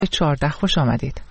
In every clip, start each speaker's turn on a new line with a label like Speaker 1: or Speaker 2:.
Speaker 1: 14 خوش آمدید.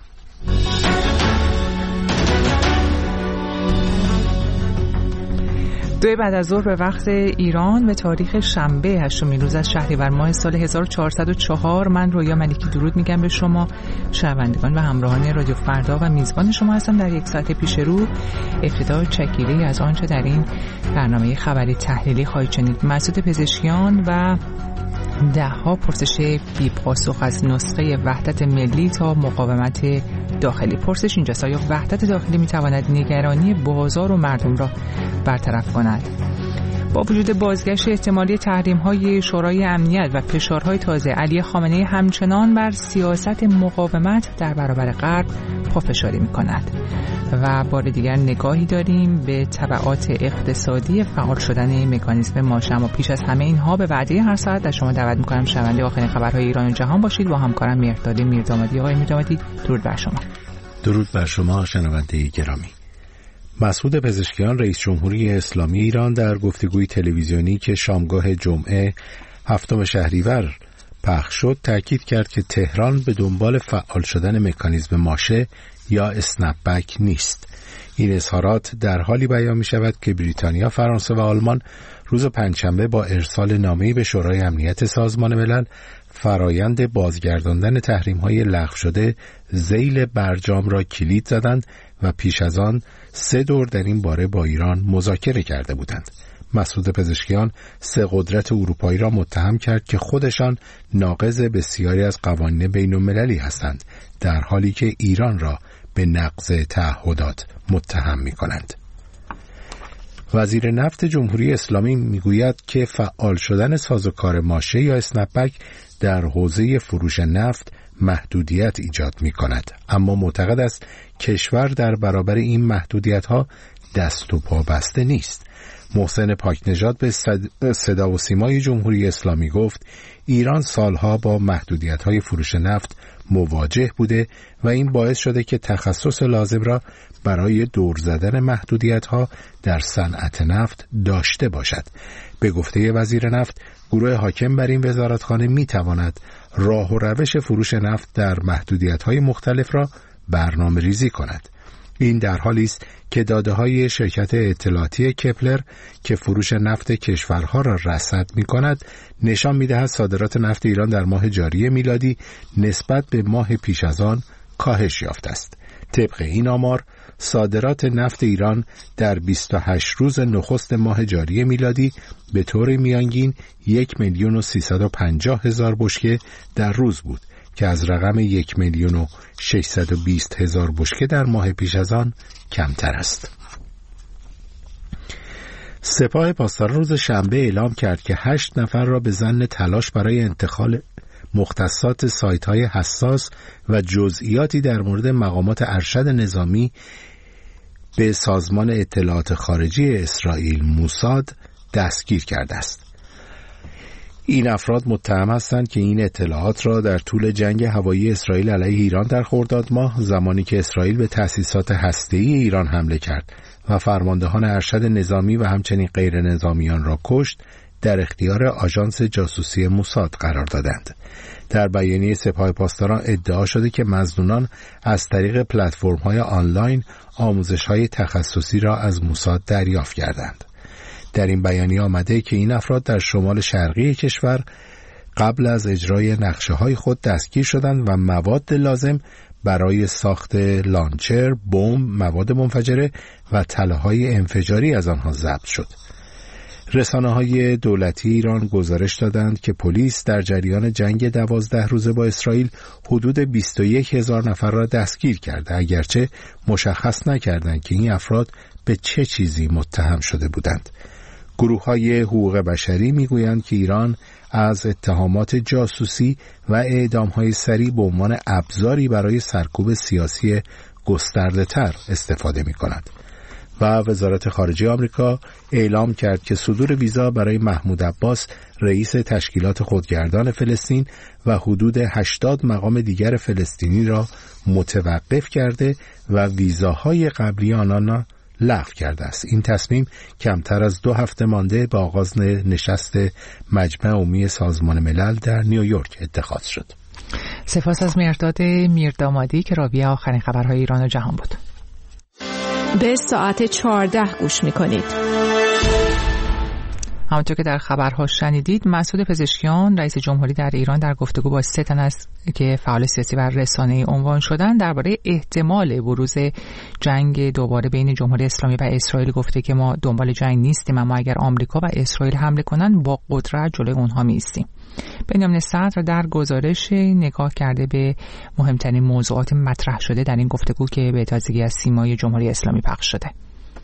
Speaker 1: دو بعد از ظهر به وقت ایران به تاریخ شنبه 8 روز از شهریور ماه سال 1404 من رویا ملیکی درود میگم به شما شنوندگان و همراهان رادیو فردا و میزبان شما هستم در یک ساعت پیش رو. ابتدا چکیده‌ای از آنچه در این برنامه خبری تحلیلی خواهید شنید. مسعود پزشکیان و ده‌ها پرسش بی پاسخ از نسخه وحدت ملی تا مقاومت داخلی. پرسش اینجاست: آیا وحدت داخلی میتواند نگرانی بازار و مردم را برطرف کند؟ با وجود بازگشت احتمالی تحریم‌های شورای امنیت و فشارهای تازه، علی خامنه‌ای همچنان بر سیاست مقاومت در برابر غرب پافشاری می‌کند. و بار دیگر نگاهی داریم به تبعات اقتصادی فعال شدن مکانیزم ماشه. اما پیش از همه اینها به وعده هر ساعت از شما دعوت می‌کنم شنونده آخرین خبرهای ایران و جهان باشید. با همکارم مهرداد میردامادی. آقای میردامادی درود بر شما.
Speaker 2: درود بر شما شنونده گرامی. مسعود پزشکیان رئیس جمهوری اسلامی ایران در گفتگوی تلویزیونی که شامگاه جمعه 7 شهریور پخش شد تاکید کرد که تهران به دنبال فعال شدن مکانیزم ماشه یا اسنپ بک نیست. این اظهارات در حالی بیان می شود که بریتانیا، فرانسه و آلمان روز پنجشنبه با ارسال نامه‌ای به شورای امنیت سازمان ملل فرایند بازگرداندن تحریم‌های لغو شده ذیل برجام را کلید زدند و پیش از آن 3 دور در این باره با ایران مذاکره کرده بودند. مسعود پزشکیان 3 قدرت اروپایی را متهم کرد که خودشان ناقض بسیاری از قوانین بین‌المللی هستند، در حالی که ایران را به نقض تعهدات متهم می‌کنند. وزیر نفت جمهوری اسلامی میگوید که فعال شدن سازوکار ماشه یا اسنپ بک در حوزه فروش نفت محدودیت ایجاد می‌کند، اما معتقد است کشور در برابر این محدودیت‌ها دست و پا بسته نیست. محسن پاکنژاد به صدا و سیمای جمهوری اسلامی گفت ایران سالها با محدودیت‌های فروش نفت مواجه بوده و این باعث شده که تخصص لازم را برای دور زدن محدودیت‌ها در صنعت نفت داشته باشد. به گفته وزیر نفت، گروه حاکم بر این وزارتخانه می‌تواند راه و روش فروش نفت در محدودیت‌های مختلف را برنامه‌ریزی کند. این در حالی است که داده‌های شرکت اطلاعاتی کپلر که فروش نفت کشورها را رصد می‌کند نشان می‌دهد صادرات نفت ایران در ماه جاری میلادی نسبت به ماه پیش از آن کاهش یافته است. طبق این آمار صادرات نفت ایران در 28 روز نخست ماه جاری میلادی به طور میانگین 1,350,000 بشکه در روز بود که از رقم 1,620,000 بشکه در ماه پیش از آن کمتر است. سپاه پاسداران روز شنبه اعلام کرد که 8 نفر را به ظن تلاش برای انتقال مختصات سایت‌های حساس و جزئیاتی در مورد مقامات ارشد نظامی به سازمان اطلاعات خارجی اسرائیل موساد دستگیر کرده است. این افراد متهم هستند که این اطلاعات را در طول جنگ هوایی اسرائیل علیه ایران در خرداد ماه، زمانی که اسرائیل به تأسیسات هسته‌ای ایران حمله کرد و فرماندهان ارشد نظامی و همچنین غیر نظامیان را کشت، در اختیار آژانس جاسوسی موساد قرار دادند. در بیانیه سپاه پاسداران ادعا شده که مظنونان از طریق پلتفرم‌های آنلاین آموزش‌های تخصصی را از موساد دریافت کردند. در این بیانیه آمده که این افراد در شمال شرقی کشور قبل از اجرای نقشه‌های خود دستگیر شدند و مواد لازم برای ساخت لانچر، بمب، مواد منفجره و تله‌های انفجاری از آنها ضبط شد. رسانه‌های دولتی ایران گزارش دادند که پلیس در جریان جنگ 12 روزه با اسرائیل حدود 21,000 نفر را دستگیر کرده، اگرچه مشخص نکردند که این افراد به چه چیزی متهم شده بودند. گروه‌های حقوق بشری می‌گویند که ایران از اتهامات جاسوسی و اعدام‌های سریع به عنوان ابزاری برای سرکوب سیاسی گسترده‌تر استفاده می‌کند. و وزارت خارجه آمریکا اعلام کرد که صدور ویزا برای محمود عباس رئیس تشکیلات خودگردان فلسطین و حدود 80 مقام دیگر فلسطینی را متوقف کرده و ویزاهای قبلی آنان لغو کرده است. این تصمیم کمتر از 2 هفته مانده به آغاز نشست مجمع عمومی سازمان ملل در نیویورک اتخاذ شد.
Speaker 1: سپاس از مرداد میردامادی که راوی آخرین خبرهای ایران و جهان بود.
Speaker 3: به ساعت 14 گوش میکنید.
Speaker 1: همونطور که در خبرها شنیدید، مسعود پزشکیان رئیس جمهوری در ایران در گفتگو با 3 تن از که فعال سیاسی و رسانه‌ای عنوان شدن درباره احتمال بروز جنگ دوباره بین جمهوری اسلامی و اسرائیل گفته که ما دنبال جنگ نیستیم، اما اگر آمریکا و اسرائیل حمله کنن با قدرت جلوی اونها می‌ایستیم. بنیامین صدر در گزارش نگاه کرده به مهمترین موضوعات مطرح شده در این گفتگو که به تازگی از سیمای جمهوری اسلامی پخش شده.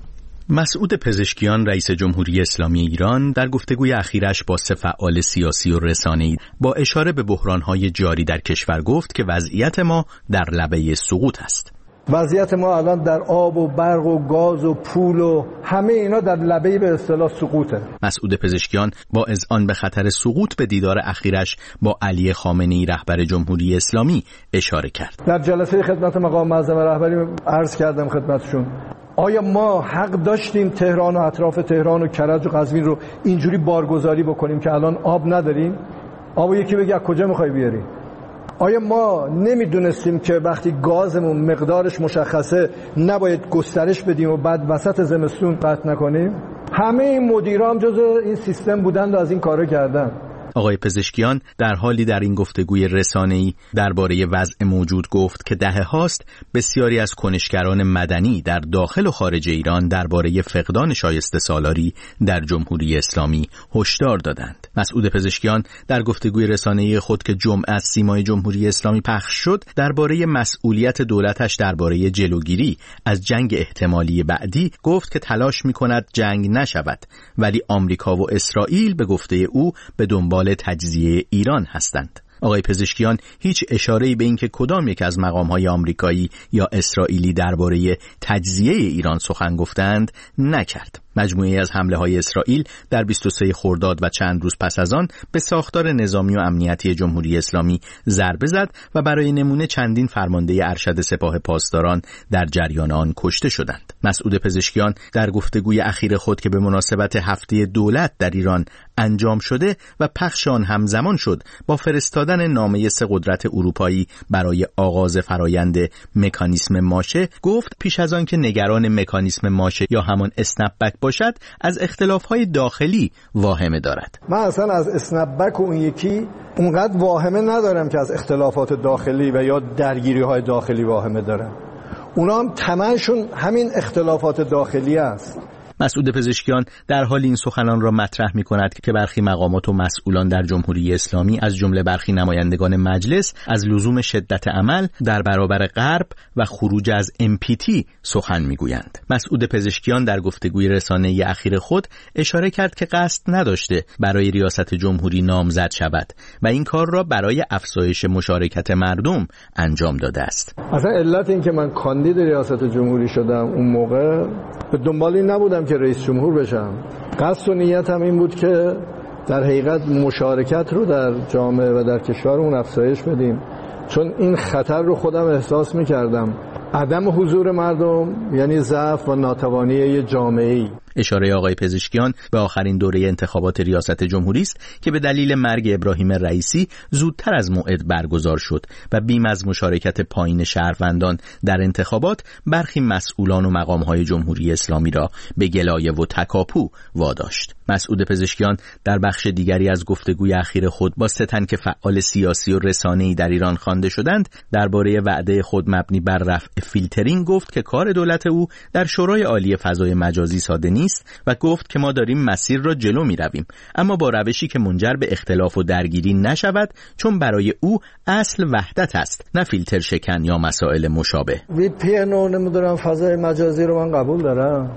Speaker 4: مسعود پزشکیان رئیس جمهوری اسلامی ایران در گفتگوی اخیرش با 3 فعال سیاسی و رسانه‌ای با اشاره به بحران‌های جاری در کشور گفت که وضعیت ما در لبه سقوط است.
Speaker 5: وضعیت ما الان در آب و برق و گاز و پول و همه اینا در لبه به اصطلاح سقوطه.
Speaker 4: مسعود پزشکیان با اذعان به خطر سقوط به دیدار اخیرش با علی خامنه‌ای رهبر جمهوری اسلامی اشاره کرد.
Speaker 5: در جلسه خدمت مقام معظم رهبری عرض کردم خدمتشون، آیا ما حق داشتیم تهران و اطراف تهران و کرج و قزوین رو اینجوری بارگذاری بکنیم که الان آب نداریم؟ آبو یکی بگه از کجا میخوای بیاری؟ آیا ما نمیدونستیم که وقتی گازمون مقدارش مشخصه نباید گسترش بدیم و بعد وسط زمستون قطع نکنیم؟ همه این مدیران جزء این سیستم بودند و از این کارو کردن.
Speaker 4: آقای پزشکیان در حالی در این گفتگوی رسانه‌ای درباره وضع موجود گفت که دهه‌هاست بسیاری از کنشگران مدنی در داخل و خارج ایران درباره فقدان شایسته سالاری در جمهوری اسلامی هشدار دادند. مسعود پزشکیان در گفتگوی رسانه‌ای خود که جمعه از سیمای جمهوری اسلامی پخش شد درباره مسئولیت دولتش درباره جلوگیری از جنگ احتمالی بعدی گفت که تلاش می‌کند جنگ نشود، ولی آمریکا و اسرائیل به گفته او به دنبال تجزیه ایران هستند. آقای پزشکیان هیچ اشاره‌ای به اینکه کدام یک از مقام‌های آمریکایی یا اسرائیلی درباره تجزیه ایران سخن گفتند نکرد. مجموعه از حمله‌های اسرائیل در 23 خرداد و چند روز پس از آن به ساختار نظامی و امنیتی جمهوری اسلامی ضربه زد و برای نمونه چندین فرمانده ارشد سپاه پاسداران در جریان آن کشته شدند. مسعود پزشکیان در گفتگوی اخیر خود که به مناسبت هفته دولت در ایران انجام شده و پخش آن همزمان شد با فرستادن نامه 3 قدرت اروپایی برای آغاز فرایند مکانیسم ماشه گفت پیش از آن که نگران مکانیسم ماشه یا همان اسنپ بک باشد از اختلاف‌های داخلی واهمه دارد.
Speaker 5: من اصلا از اسنپ بک و اون یکی اونقدر واهمه ندارم که از اختلافات داخلی و یا درگیری‌های داخلی واهمه دارم. اونا هم تمامشون همین اختلافات داخلی است.
Speaker 4: مسعود پزشکیان در حال این سخنان را مطرح می‌کند که برخی مقامات و مسئولان در جمهوری اسلامی از جمله برخی نمایندگان مجلس از لزوم شدت عمل در برابر غرب و خروج از MPT سخن می‌گویند. مسعود پزشکیان در گفتگوی رسانه‌ای اخیر خود اشاره کرد که قصد نداشته برای ریاست جمهوری نامزد شود و این کار را برای افزایش مشارکت مردم انجام داده است.
Speaker 5: اصلا علت این که من کاندید ریاست جمهوری شدم اون موقع به دنبال این نبودم که رئیس جمهور بشم. قصد و نیتم این بود که در حقیقت مشارکت رو در جامعه و در کشورمون افزایش بدیم، چون این خطر رو خودم احساس می‌کردم. عدم حضور مردم یعنی ضعف و ناتوانی یه جامعه‌ای.
Speaker 4: اشاره آقای پزشکیان به آخرین دوره انتخابات ریاست جمهوری است که به دلیل مرگ ابراهیم رئیسی زودتر از موعد برگزار شد و بیم از مشارکت پایین شهروندان در انتخابات برخی مسئولان و مقام‌های جمهوری اسلامی را به گلایه و تکاپو واداشت. مسعود پزشکیان در بخش دیگری از گفتگوی اخیر خود با 3 تن که فعال سیاسی و رسانه‌ای در ایران خوانده شدند درباره وعده خود مبنی بر رفع فیلترینگ گفت که کار دولت او در شورای عالی فضای مجازی ساده نیست و گفت که ما داریم مسیر را جلو می رویم، اما با روشی که منجر به اختلاف و درگیری نشود، چون برای او اصل وحدت است نه فیلتر شکن یا مسائل مشابه.
Speaker 5: VPN و نمیدونم فضای مجازی رو من قبول دارم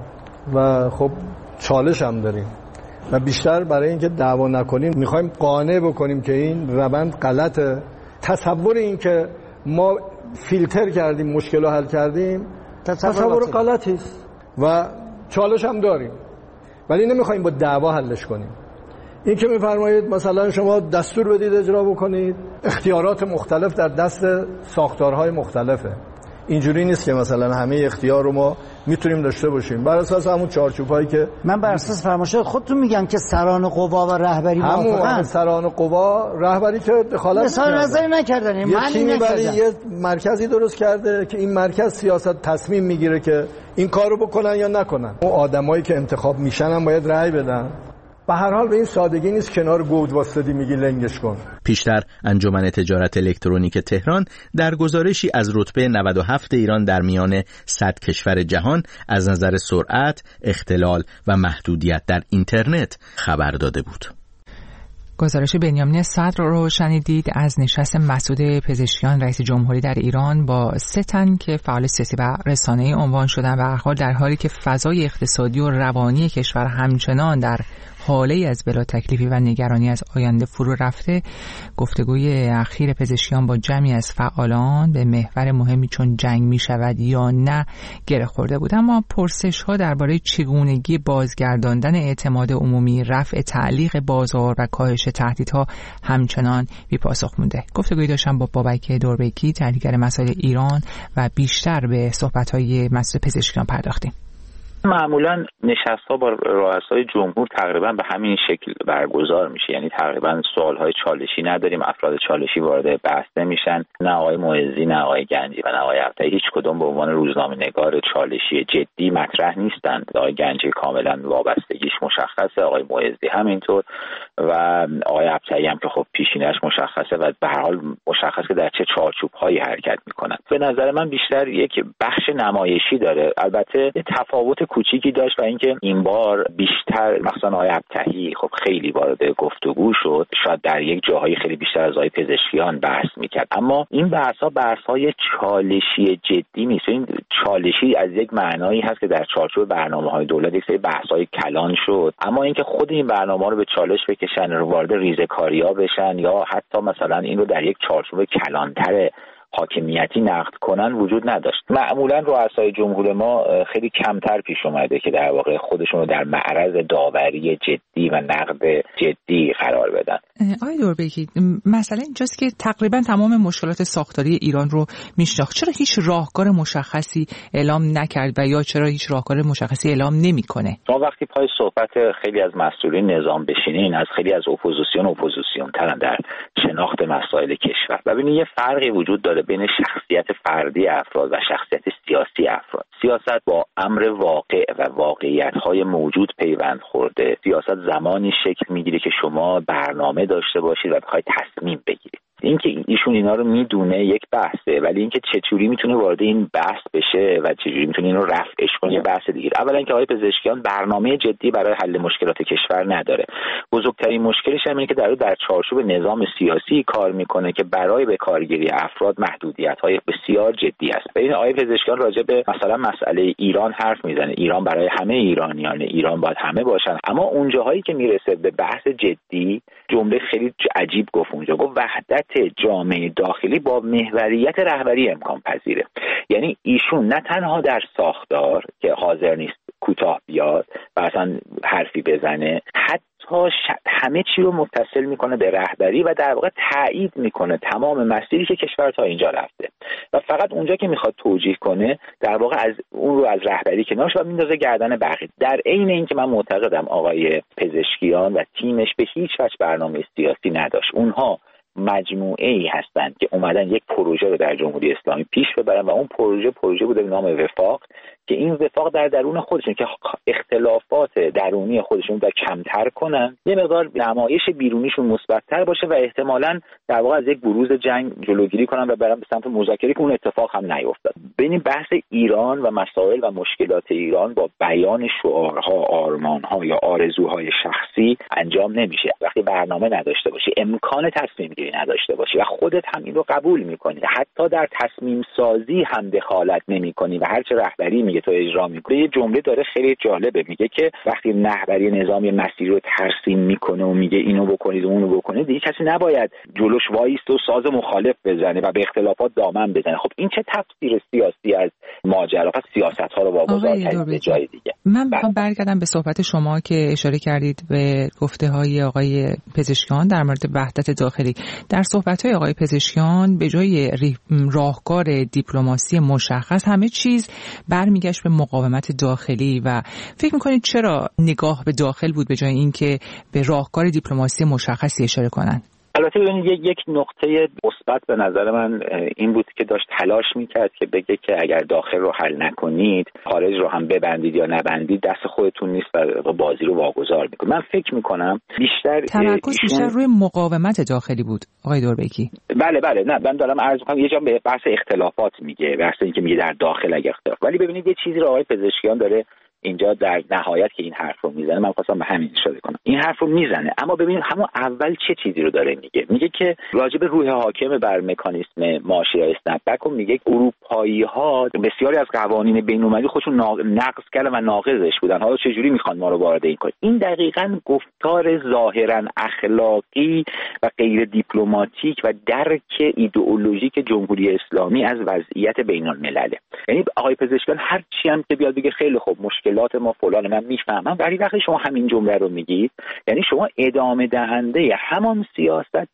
Speaker 5: و خب چالش هم داریم و بیشتر برای اینکه دعوا نکنیم میخوایم قانع بکنیم که این روند غلطه. تصور این که ما فیلتر کردیم مشکل رو حل کردیم تصور غلطی است و چالش هم داریم، ولی نمیخوایم با دعوا حلش کنیم. این که میفرمایید مثلا شما دستور بدید اجرا بکنید، اختیارات مختلف در دست ساختارهای مختلفه. اینجوری نیست که مثلا همه اختیار رو ما میتونیم داشته باشیم. بر اساس همون چارچوبایی که
Speaker 6: من بر اساس فرمایشات خودتون میگم که سران قوا و رهبری موافقن.
Speaker 5: همون سران قوا رهبری که دخالت
Speaker 6: مثال نظری نکردن،
Speaker 5: یه مرکزی درست کرده که این مرکز سیاست تصمیم میگیره که این کارو بکنن یا نکنن. اون آدمایی که انتخاب میشن هم باید رأی بدن. به هر حال به این سادگی نیست کنار گود واسطی میگی لنگش کن.
Speaker 4: پیشتر انجمن تجارت الکترونیک تهران در گزارشی از رتبه 97 ایران در میان 100 کشور جهان از نظر سرعت، اختلال و محدودیت در اینترنت خبر داده بود.
Speaker 1: گزارش بنیامین صدر رو شنیدید از نشست مسعود پزشکیان رئیس جمهوری در ایران با 3 تن که فعال سیاسی و رسانه‌ای عنوان شدن و هر حال در حالی که فضای اقتصادی و روانی کشور همچنان در حاله از بلا تکلیفی و نگرانی از آینده فرو رفته، گفتگوی اخیر پزشکیان با جمعی از فعالان به محور مهمی چون جنگ می شود یا نه گره خورده بود. اما پرسش ها درباره چگونگی بازگرداندن اعتماد عمومی، رفع تعلیق بازار و کاهش تهدیدها همچنان بی پاسخ مونده. گفتگویی داشتم با بابک دوربکی، تحلیلگر مسائل ایران، و بیشتر به صحبت‌های مسعود پزشکیان پرداختیم.
Speaker 7: معمولا نشست‌ها با رؤسای جمهور تقریبا به همین شکل برگزار میشه، یعنی تقریبا سوال‌های چالشی نداریم، افراد چالشی وارد بحث نمیشن، نه آقای معزی نه آقای گنجی و نه آقای عبدی هیچ کدوم به عنوان روزنامه‌نگار چالشی جدی مطرح نیستند. آقای گنجی کاملا وابستگیش مشخصه، آقای معزی همینطور و آقای عبدی هم که خب پیشینه‌اش مشخصه و به هر حال مشخصه که در چه چارچوب‌هایی حرکت می‌کنند. به نظر من بیشتر یک بخش نمایشی داره، البته تفاوت کوچیکی داشت و اینکه این بار بیشتر مثلا آقای عبدی خب خیلی وارد گفتگو شد، شاید در یک جاهای خیلی بیشتر از آقای پزشکیان بحث میکرد، اما این بحث‌های چالشی جدی نیست. این چالشی از یک معنایی هست که در چارچوب برنامه‌های دولت یک سری بحث‌های کلان شد، اما اینکه خود این برنامه‌ها رو به چالش بکشن، رو وارد ریزه‌کاری‌ها بشن یا حتی مثلا این رو در یک چارچوب کلان‌تر حاکمیتی نقد کنن وجود نداشت. معمولا رؤسای جمهور ما خیلی کمتر پیش اومده که در واقع خودشون رو در معرض داوری جدی و نقد جدی قرار بدن.
Speaker 1: آقای دوربکی، مسئله اینجاست که تقریبا تمام مشکلات ساختاری ایران رو میشناخت، چرا هیچ راهکار مشخصی اعلام نکرد و یا چرا هیچ راهکار مشخصی اعلام نمیکنه؟
Speaker 7: ما وقتی پای صحبت خیلی از مسئولین نظام بشینین، از خیلی از اپوزیسیون ترن در شناخت مسائل کشور. ببینید یه فرقی وجود داره بین شخصیت فردی افراد و شخصیت سیاسی افراد. سیاست با امر واقع و واقعیت‌های موجود پیوند خورده. سیاست زمانی شکل میگیره که شما برنامه داشته باشید و بخواید تصمیم بگیرید. اینکه ایشون اینا رو میدونه یک بحثه، ولی اینکه چجوری میتونه وارد این بحث بشه و چجوری میتونه اینو رفعش کنه یه بحث دیگه. اولا اینکه آقای پزشکیان برنامه جدی برای حل مشکلات کشور نداره. بزرگترین مشکلش اینه که در چارچوب نظام سیاسی کار میکنه که برای به کارگیری افراد محدودیت‌های بسیار جدی است. ببین آقای پزشکیان راجع به مثلا مسئله ایران حرف میزنه، ایران برای همه ایرانیان، ایران باید همه باشن، اما اون جاهایی که میرسه به بحث جدی جمله خیلی عجیب گفت. اونجا گفت وحدت جامعه داخلی با محوریت رهبری امکان پذیره. یعنی ایشون نه تنها در ساختار که حاضر نیست کوتاه بیاد و اصلا حرفی بزنه، حتی همه چی رو متصل میکنه به رهبری و در واقع تایید میکنه تمام مسیری که کشور تا اینجا رفته و فقط اونجا که میخواد توجیه کنه در واقع از اون رو از رهبری کنارش و میندازه گردن بقیه. در عین اینکه من معتقدم آقای پزشکیان و تیمش به هیچ وجه برنامه سیاسی نداشت. اونها مجموعه ای هستند که اومدن یک پروژه رو در جمهوری اسلامی پیش ببرن و اون پروژه بوده به نام وفاق، که این وفاق در درون خودشون که اختلافات درونی خودشون در کمتر کنن، یه مقدار نمایش بیرونیشون مثبت‌تر باشه و احتمالاً در واقع از یک بروز جنگ جلوگیری کنن و برن به سمت مذاکره که اون اتفاق هم نیفتاد. ببین بحث ایران و مسائل و مشکلات ایران با بیان شعارها، آرمانها یا آرزوهای شخصی انجام نمیشه. وقتی برنامه نداشته باشی، امکان تصمیم گیری نداشته باشی و خودت هم این رو قبول می‌کنی، حتی در تصمیم سازی هم دخالت نمی‌کنی و هر چه رهبری میگه میگه تو اجرا میکنه. یه جمله داره خیلی جالبه، میگه که وقتی رهبری نظامی مسیر رو ترسیم میکنه و میگه اینو بکنید و اونو بکنید، دیگه کسی نباید جلوش وایسته و ساز مخالف بزنه و به اختلافات دامن بزنه. خب این چه تفسیر سیاسی از ماجرا؟ پس سیاست‌ها رو واگذار کرد به جای دیگه.
Speaker 1: من میخوام برگردم به صحبت شما که اشاره کردید به گفته‌های آقای پزشکیان در مورد وحدت داخلی. در صحبت‌های آقای پزشکیان به جای راهکار دیپلماسی مشخص همه چیز برمیگشت به مقاومت داخلی و فکر می‌کنید چرا نگاه به داخل بود به جای اینکه به راهکار دیپلماسی مشخصی اشاره کنن؟
Speaker 7: البته ببینید یک نقطه مثبت به نظر من این بود که داشت تلاش میکرد که بگه که اگر داخل رو حل نکنید خارج رو هم ببندید یا نبندید دست خودتون نیست و بازی رو واگذار میکنید. من فکر میکنم بیشتر
Speaker 1: تمرکز بیشتر روی مقاومت داخلی بود آقای دوربکی.
Speaker 7: بله نه من دارم عرض میکنم یه جا به بحث اختلافات میگه، بحث اینکه میگه در داخل اگه اختلاف، ولی ببینید یه چیزی رو آقای پزشکیان داره اینجا در نهایت که این حرف رو میزنه، من خواستم به همین اشاره کنم. این حرف رو میزنه اما ببینید همون اول چه چیزی رو داره میگه که راجع به روح حاکم بر مکانیسم ماشه یا اسنپ بک و میگه اروپایی ها بسیاری از قوانین بین‌المللی خودشون نقض کردن و ناقضش بودن، حالا چه جوری میخوان ما رو وارد این کنن. این دقیقاً گفتار ظاهراً اخلاقی و غیر دیپلماتیک و درک ایدئولوژیک جمهوری اسلامی از وضعیت بین‌الملله. یعنی آقای پزشکیان هر چی هم که بیاد بگه خیلی خوب مشکلات ما فلان، من میفهمم، ولی وقتی شما همین جمله رو میگید یعنی شما ادامه دهنده همان سیاست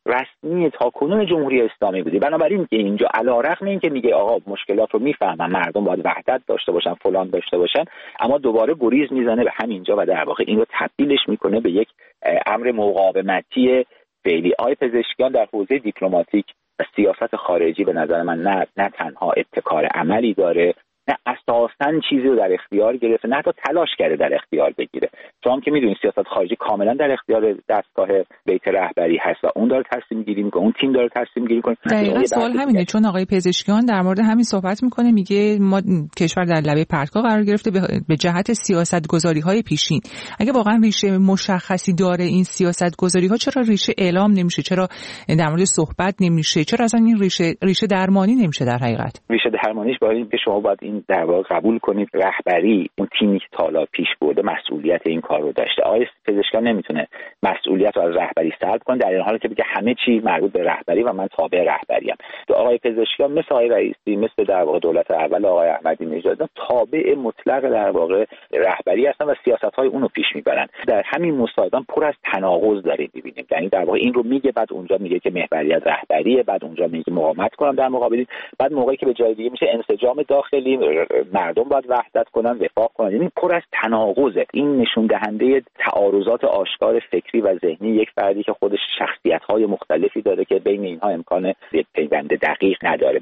Speaker 7: رسمی تاکنون جمهوری اسلامی بودی. بنابراین که اینجا علیرغم این که میگه آقا مشکلات رو میفهمم، مردم باید وحدت داشته باشن، فلان داشته باشن، اما دوباره گریز میزنه به همینجا و در واقع این رو تبدیلش میکنه به یک امر مقاومتی فعلی. آقای پزشکیان در حوزه دیپلماتیک و سیاست خارجی به نظر من نه تنها ابتکار عملی داره، نه اساساً چیزی رو در اختیار گرفته، نه حتی تلاش کرده در اختیار بگیره. چون که میدونید سیاست خارجی کاملا در اختیار دستگاه بیت رهبری هست و اون داره تصمیم گیری میکنه، اون تیم داره تصمیم گیری کنه.
Speaker 1: دقیقاً سوال همینه، چون آقای پزشکیان در مورد همین صحبت میکنه، میگه ما کشور در لبه پرتگاه قرار گرفته به جهت سیاست‌گذاری‌های پیشین. اگه واقعا ریشه مشخصی داره این سیاست‌گذاری‌ها، چرا ریشه اعلام نمیشه؟ چرا در مورد صحبت نمیشه؟ چرا اصلا این ریشه درمانی نمیشه؟ در حقیقت
Speaker 7: ریشه درمانیش باید شما باید این در واقع قبول کنید رهبری اون تیمی که تا حالا پیش برده مسئولیت این کار رو داشته. آقای پزشکیان نمیتونه مسئولیت رو از رهبری سلب کنه در این حالی که بگه همه چی مربوط به رهبری و من تابع رهبریم. آقای پزشکیان مثل آقای رئیسی، مثل در واقع دولت اول آقای احمدی نژاد تابع مطلق در واقع رهبری هستن و سیاست‌های اون رو پیش میبرن. در همین مصاحبه پر از تناقض داریم می‌بینیم، یعنی در واقع این رو میگه بعد اونجا میگه که محوریت رهبریه، بعد اونجا میگه مقاومت کنم در مقابل، بعد موقعی که به جای دیگه میشه انسجام داخلی، مردم باید وحدت کنن، وفاق کنن. یعنی پر از تناقضه. این نشون دهنده تعارضات آشکار فکری و ذهنی یک فردی که خودش شخصیت‌های مختلفی داره که بین اینها امکان پیوند دقیق نداره.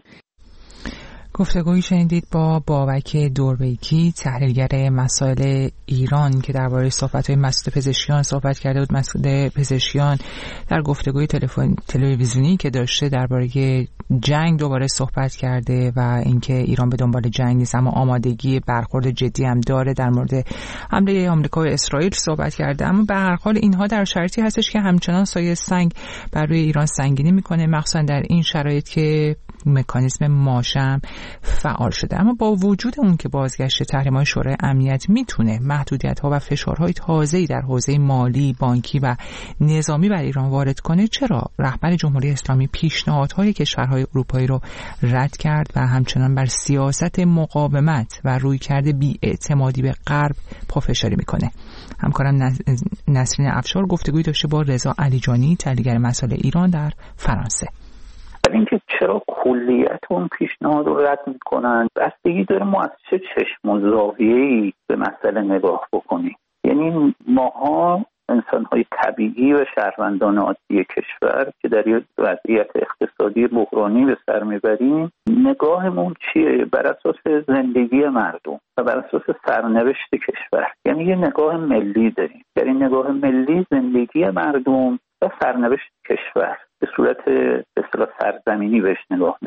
Speaker 1: گفتگویی شنیدید با بابک دوربیکی، تحلیلگر مسائل ایران که درباره صحبت‌های مسعود پزشکیان صحبت کرده بود. مسعود پزشکیان در گفتگوی تلویزیونی که داشته درباره جنگ دوباره صحبت کرده و اینکه ایران به دنبال جنگ نیست اما آمادگی برخورد جدی هم داره. در مورد حمله آمریکا و اسرائیل صحبت کرده، اما به هر حال اینها در شرایطی هستش که همچنان سایه سنگ بر روی ایران سنگینی میکنه، مخصوصا در این شرایط که مکانیزم ماشم فعال شده. اما با وجود اون که بازگشت تحریم‌های شورای امنیت میتونه محدودیت‌ها و فشارهای تازه‌ای در حوزه مالی، بانکی و نظامی بر ایران وارد کنه، چرا رهبر جمهوری اسلامی پیشنهادهای کشورهای اروپایی رو رد کرد و همچنان بر سیاست مقاومت و رویکرد بی‌اعتمادی به غرب پافشاری میکنه؟ همکارم نسرین افشار گفتگویی داشته با رضا علیجانی، تحلیلگر مسائل ایران در فرانسه.
Speaker 8: اینکه چرا کلیت اون پیشنهاد رو رد میکنن بستگی داره ما از چه چشم و زاویه‌ای به مسئله نگاه بکنیم. یعنی ماها انسان‌های طبیعی و شهروندان عادی کشور که در یک وضعیت اقتصادی بحرانی به سر میبریم، نگاهمون چیه؟ بر اساس زندگی مردم و بر اساس سرنوشت کشور. یعنی یه نگاه ملی داریم. در این نگاه ملی زندگی مردم و سرنوشت کشور به صورت به اصطلاح سرزمینی بهش نگاه میکنیم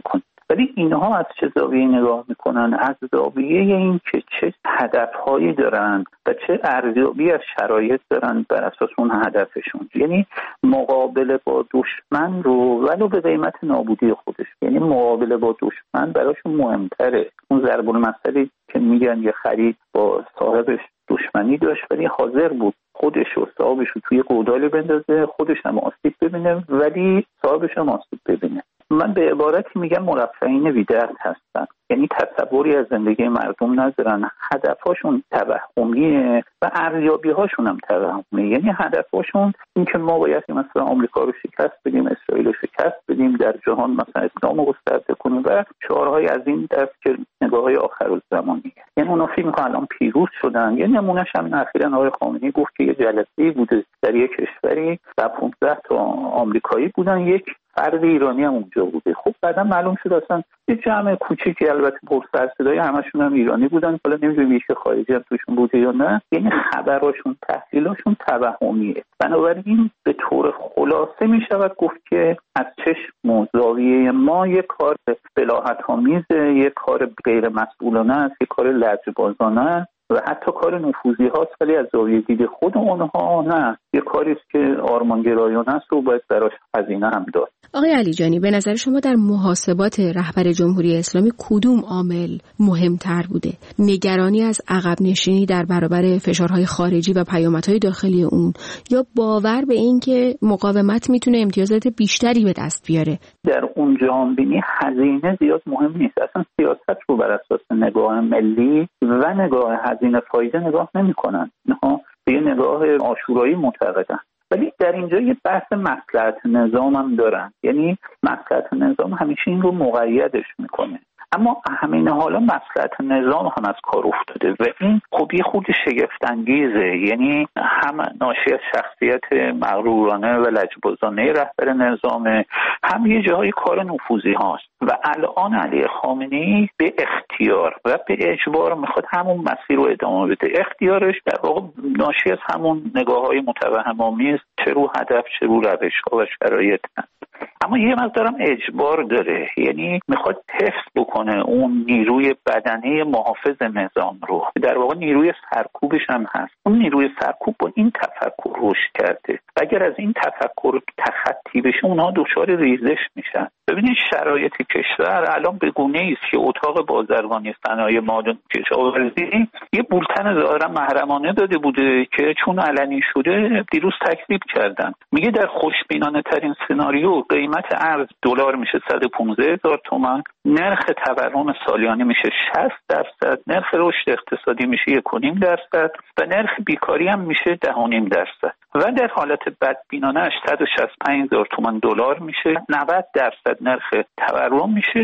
Speaker 8: ولی اینها از چه زاویه نگاه میکنن؟ از زاویه این که چه هدفهایی دارن و چه ارزیابی از شرایط دارن بر اساس اون هدفشون. یعنی مقابله با دشمن رو ولو به قیمت نابودی خودش، یعنی مقابله با دشمن براشون مهمتره. اون ضرب المثلی که میگن یه خرید با صاحبش دشمنی داشت ولی حاضر بود خودش و صاحبش رو توی گودالی بندازه، خودش هم آسیب ببینه ولی صاحبش هم آسیب ببینه. من به عبارتی میگم مرفهین بی‌درد هستن، یعنی تصوری از زندگی مردم ندارن، هدفهاشون توهمیه و ارزیابی‌هاشون هم توهمیه. یعنی هدفهاشون این که ما باید مثلا آمریکا رو شکست بدیم، اسرائیل رو شکست بدیم، در جهان مثلا اسلام رو گسترده کنیم و شعارهای از این دست که نگاه‌های آخرالزمانیه. یعنی اونا فکر می‌کنن الان پیروز شدن. یعنی نمونه‌ش همین اخیراً آقای خامنه‌ای گفت که یه جلسه‌ای بوده در یک کشوری و 15 تا آمریکایی بودن، یک فرد ایرانی هم اونجا بوده. خب بعدا معلوم شد اصلا یه جمع کوچیکی، البته پر سر صدای، همشون هم ایرانی بودن، حالا نمیدونم یکی خارجی هم توشون بوده یا نه. یعنی خبراشون، تحلیلاشون توهمیه. بنابراین به طور خلاصه میشود گفت که از چشم و زاویه ما یک کار بلاهت‌آمیزه، یک کار غیر مسئولانه است، یک کار لجبازانه است و حتی کار نفوذی هاست، ولی از زاویه دید خود اونها نه، یه کاری است که آرمانگرایانه است و باید براش هزینه هم داد.
Speaker 3: آقای علیجانی، به نظر شما در محاسبات رهبر جمهوری اسلامی کدوم عامل مهمتر بوده؟ نگرانی از عقب نشینی در برابر فشارهای خارجی و پیامدهای داخلی اون، یا باور به این که مقاومت میتونه امتیازات بیشتری به دست بیاره؟
Speaker 8: در اون جهانبینی هزینه زیاد مهم نیست. اصلا سیاست رو بر اساس نگاه ملی و نگاه هزینه فایده نگاه نمی‌کنن. اینها به یه نگاه آشورایی معتقدن. ولی در اینجا یه بحث مصلحت نظام هم دارن. یعنی مصلحت نظام همیشه این رو مقیدش میکنه. اما همین حالا مصلحت نظام هم از کار افتاده و این خب یه خود شگفت انگیزه. یعنی هم ناشی از شخصیت مغرورانه و لجبازانه رهبر نظام، هم یه جاهای کار نفوذی هاست و الان علی خامنه‌ای به اختیار و به اجبار میخواد همون مسیر رو ادامه بده. اختیارش در واقع ناشی از همون نگاه‌های متوهم‌آمیز، چه رو هدف چه رو روش‌ها و شرایط هست. اما یه مقدارم اجبار داره، یعنی میخواد حفظ بکنه اون نیروی بدنه محافظ نظام رو. در واقع نیروی سرکوبش هم هست. اون نیروی سرکوب با این تفکر رشد کرده و اگر از این تفکر تخطی بشه اونها دچار ریزش میشن. ببینید شرایط کشور الان به گونه‌ای است که اتاق بازرگانی صنایع معادن کشاورزی یه بولتن ظاهرا محرمانه داده بوده که چون علنی شده دیروز تکذیب کردن. میگه در خوشبینانه ترین سناریو قیمت ارز دلار میشه 115,000 تومان، نرخ تورم سالیانه میشه 60%، نرخ رشد اقتصادی میشه 1.5% و نرخ بیکاری هم میشه 10.5% و در حالت بدبینانه 165,000 تومان دلار میشه، 90% نرخ تورم میشه،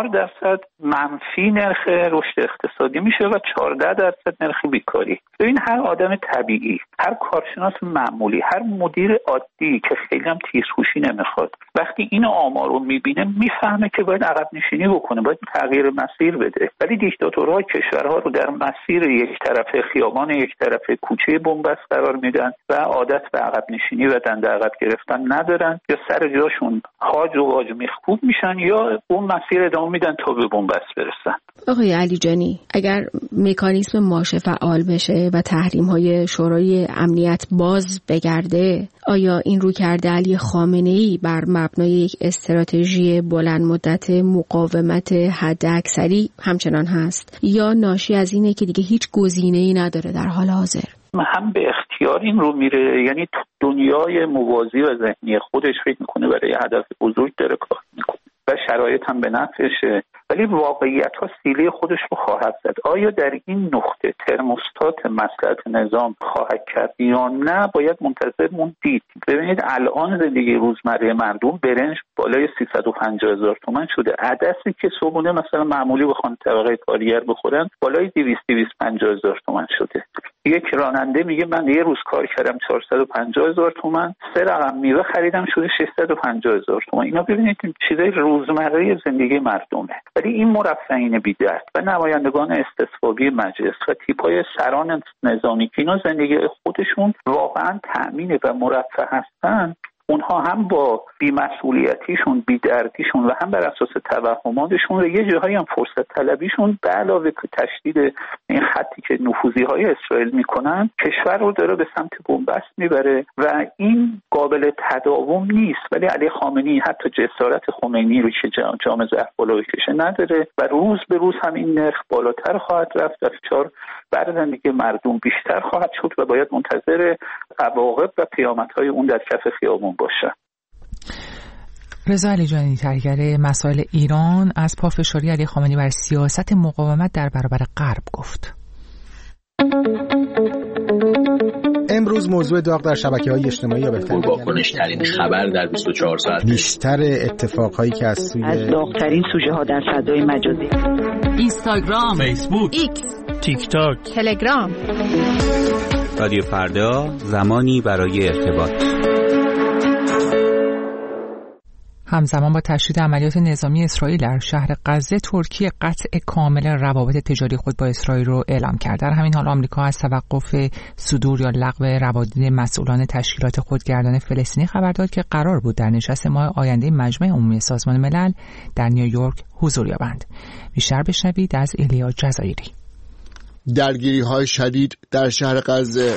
Speaker 8: 4% منفی نرخ رشد اقتصادی میشه و 14% نرخ بیکاری. ببین هر آدم طبیعی، هر کارشناس معمولی، هر مدیر عادی که خیلی هم تیزهوشی نمیخواد، وقتی این آمار رو میبینه میفهمه که باید عقب نشینی بکنه، باید تغییر مسیر بده. ولی دیکتاتورها کشورها رو در مسیر یک طرفه خیابان، یک طرفه کوچه بنبست قرار میدن و عادت به عقب نشینی و دنده عقب گرفتن ندارن، یا سر جاشون هاج و واج میخکوب میشن یا اون مسیر ادامه میدن تا به بنبست برسن.
Speaker 3: آقای علیجانی، اگر مکانیزم ماشه فعال بشه و تحریم‌های شورای امنیت باز بگرده، آیا این رویکرد علی خامنه‌ای بر مبنای یک استراتژی بلند مدت مقاومت حداکثری همچنان هست یا ناشی از اینه که دیگه هیچ گزینه‌ای نداره در حال حاضر؟
Speaker 8: هم به اختیار این رو میره، یعنی تو دنیای موازی و ذهنی خودش فکر میکنه برای هدف بزرگ داره کار میکنه و شرایط هم به نفعشه، ولی واقعیت ها سیلی خودش رو خواهد زد. آیا در این نقطه ترموستات مصلحت نظام خواهد کرد یا نه؟ باید منتظر موند دید. ببینید الان زندگی روزمره مردم برنج بالای 350,000 تومان شده، عدسی که صبحونه مثلا معمولی بخوان طبقه کارگر بخورن بالای 200-250,000 تومان شده. یک راننده میگه من یه روز کار کردم 450,000 تومان، 3 رقم میوه خریدم شده 650,000 تومان. اینا ببینید چیزای روزمره زندگی مردمه. ولی این مرفهین بی‌درد و نمایندگان استصوابی مجلس و تیپ‌های سران نظامی که اینا زندگی خودشون واقعا تأمینه و مرفه هستن، اونها هم با بی‌مسئولیتیشون، بی‌دردیشون و هم بر اساس توهماتشون و یه جاهایی هم فرصت طلبیشون به علاوه تشدید این خطی که نفوذی‌های اسرائیل میکنن کشور رو داره به سمت بنبست میبره و این قابل تداوم نیست. ولی علی خامنه‌ای حتی جسارت خمینی رو که جام ظرف بالا بکشه نداره و روز به روز هم این نرخ بالاتر خواهد رفت و فشار بر زندگی مردم بیشتر خواهد شد و باید منتظر عواقب و پیامدهای اون در کف خیابون باشه.
Speaker 1: رضا علیجانی، تحلیلگر مسائل ایران، از پافشاری علی خامنه‌ای بر سیاست مقاومت در برابر غرب گفت.
Speaker 9: امروز موضوع داغ در شبکه‌های اجتماعی یا بهتر
Speaker 4: واکنش‌ترین خبر در 24 ساعت،
Speaker 9: بیشتر اتفاقهایی که از
Speaker 10: داغ‌ترین سوژه‌ها در فضای مجازی،
Speaker 11: اینستاگرام،
Speaker 12: فیسبوک،
Speaker 11: ایکس،
Speaker 12: تیک تاک،
Speaker 11: تلگرام.
Speaker 13: رادیو فردا، زمانی برای ارتباط.
Speaker 1: همزمان با تشدید عملیات نظامی اسرائیل در شهر غزه، ترکیه قطع کامل روابط تجاری خود با اسرائیل رو اعلام کرد. در همین حال آمریکا از توقف صدور یا لغو روابط مسئولان تشکیلات خودگردان فلسطینی خبر داد که قرار بود در نشست ماه آینده مجمع عمومی سازمان ملل در نیویورک حضور یابند. بیشتر بشنوید از ایلیا جزایری.
Speaker 14: درگیری‌های شدید در شهر غزه.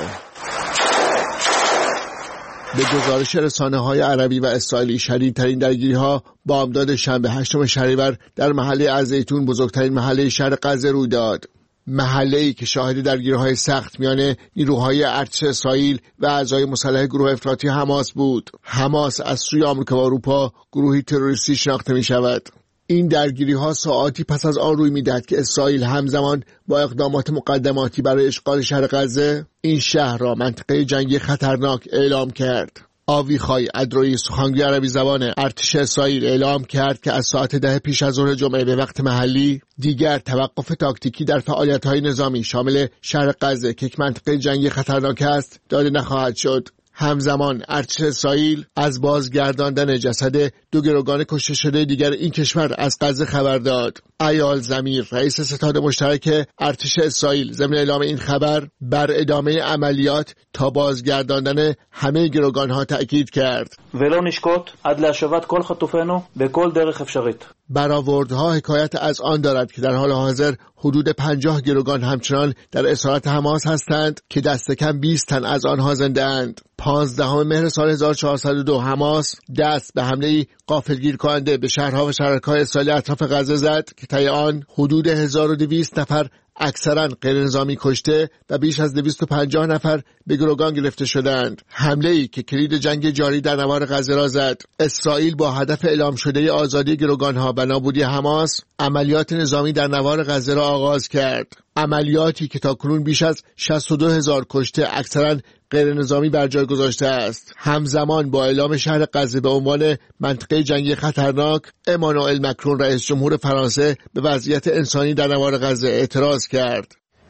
Speaker 14: به گزارش رسانه‌های عربی و اسرائیلی، شدیدترین درگیری‌ها بامداد شنبه 8 شهریور در محله الزیتون، بزرگترین محله شهر غزه، روی داد. محله‌ای که شاهد درگیری‌های سخت میان نیروهای ارتش اسرائیل و اعضای مسلح گروه افراطی حماس بود. حماس از سوی آمریکا و اروپا گروهی تروریستی شناخته می‌شود. این درگیری‌ها ساعاتی پس از آن روی می‌دهد که اسرائیل همزمان با اقدامات مقدماتی برای اشغال شهر غزه این شهر را منطقه جنگی خطرناک اعلام کرد. آویخای ادروی، سخنگوی عربی زبان ارتش اسرائیل، اعلام کرد که از ساعت 10 پیش از ظهر جمعه به وقت محلی دیگر توقف تاکتیکی در فعالیت‌های نظامی شامل شهر غزه که یک منطقه جنگی خطرناک است داده نخواهد شد. همزمان ارتش اسرائیل از بازگرداندن جسد 2 گروگان کشته شده دیگر این کشور از غزه خبر داد. ایال زمیر، رئیس ستاد مشترک ارتش اسرائیل، ضمن اعلام این خبر بر ادامه عملیات تا بازگرداندن همه گروگان‌ها تأکید کرد.
Speaker 15: ולא נשקוט עד להשבת כל חטופינו בכל דרך אפשרית.
Speaker 14: برآوردها حکایت از آن دارد که در حال حاضر حدود 50 گروگان همچنان در اسارت حماس هستند که دست کم 20 تن از آنها زنده اند. 15 مهر سال 1402 حماس دست به حمله غافلگیر کننده به شهرها و شهرک‌های اسرائیل اطراف غزه زد که طی آن حدود 1200 نفر اکثرا غیر نظامی کشته و بیش از 250 نفر به گروگان گرفته شدند. حمله‌ای که کلید جنگ جاری در نوار غزه را زد. اسرائیل با هدف اعلام شده آزادی گروگان‌ها و نابودی حماس عملیات نظامی در نوار غزه را آغاز کرد. عملیاتی که تاکنون بیش از 62,000 کشته اکثرا غیر نظامی بر جای گذاشته است. همزمان با اعلام شهر غزه به عنوان منطقه جنگی خطرناک، امانوئل مکرون رئیس جمهور فرانسه به وضعیت انسانی در نوار غزه اعتراض کرد.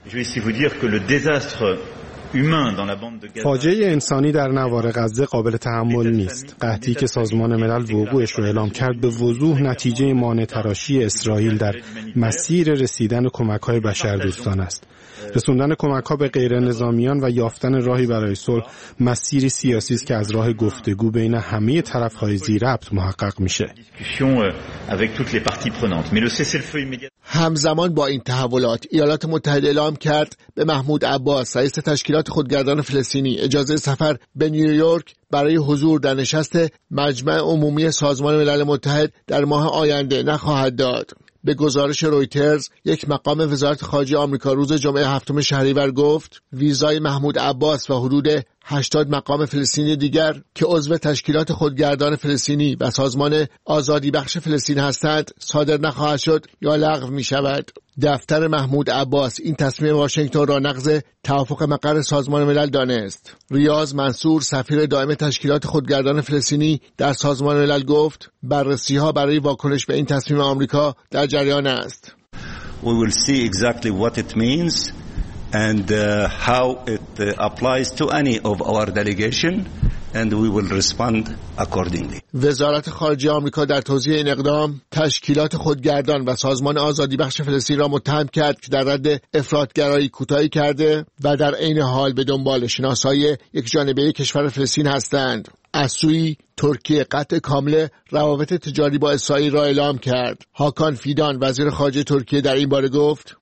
Speaker 9: فاجعه انسانی در نوار غزه قابل تحمل نیست. قحطی که سازمان ملل وقوعش رو اعلام کرد به وضوح نتیجه مانع تراشی اسرائیل در مسیر رسیدن کمک‌های بشردوستان است. رسوندن کمک‌ها به غیر نظامیان و یافتن راهی برای صلح مسیری سیاسی است که از راه گفتگو بین همه طرف‌های ذی‌ربط محقق میشه.
Speaker 14: همزمان با این تحولات ایالات متحده اعلام کرد به محمود عباس رئیس تشکیلات خودگردان فلسطینی اجازه سفر به نیویورک برای حضور در نشست مجمع عمومی سازمان ملل متحد در ماه آینده نخواهد داد. به گزارش رویترز، یک مقام وزارت خارجه آمریکا روز جمعه 7 شهریور گفت ویزای محمود عباس و حدود 80 مقام فلسطینی دیگر که عضو تشکیلات خودگردان فلسطینی و سازمان آزادی بخش فلسطین هستند صادر نخواهد شد یا لغو می شود. دفتر محمود عباس این تصمیم واشنگتن را نقض توافق مقر سازمان ملل دانست. ریاض منصور، سفیر دائم تشکیلات خودگردان فلسطینی در سازمان ملل گفت بررسی‌ها برای واکنش به این تصمیم آمریکا در جریان است.
Speaker 16: We will see exactly what it means and how it applies to any of our delegation and we will respond accordingly.
Speaker 14: وزارت خارجه آمریکا در توضیح این اقدام تشکیلات خودگردان و سازمان آزادی بخش فلسطین را متهم کرد که در رد افراطگرایی کوتاهی کرده و در عین حال به دنبال شناسایی یک جانبه کشور فلسطین هستند. از سوی ترکیه قطع کامل روابط تجاری با اسرائیل را اعلام کرد. هاکان فیدان وزیر خارجه ترکیه در این باره گفت: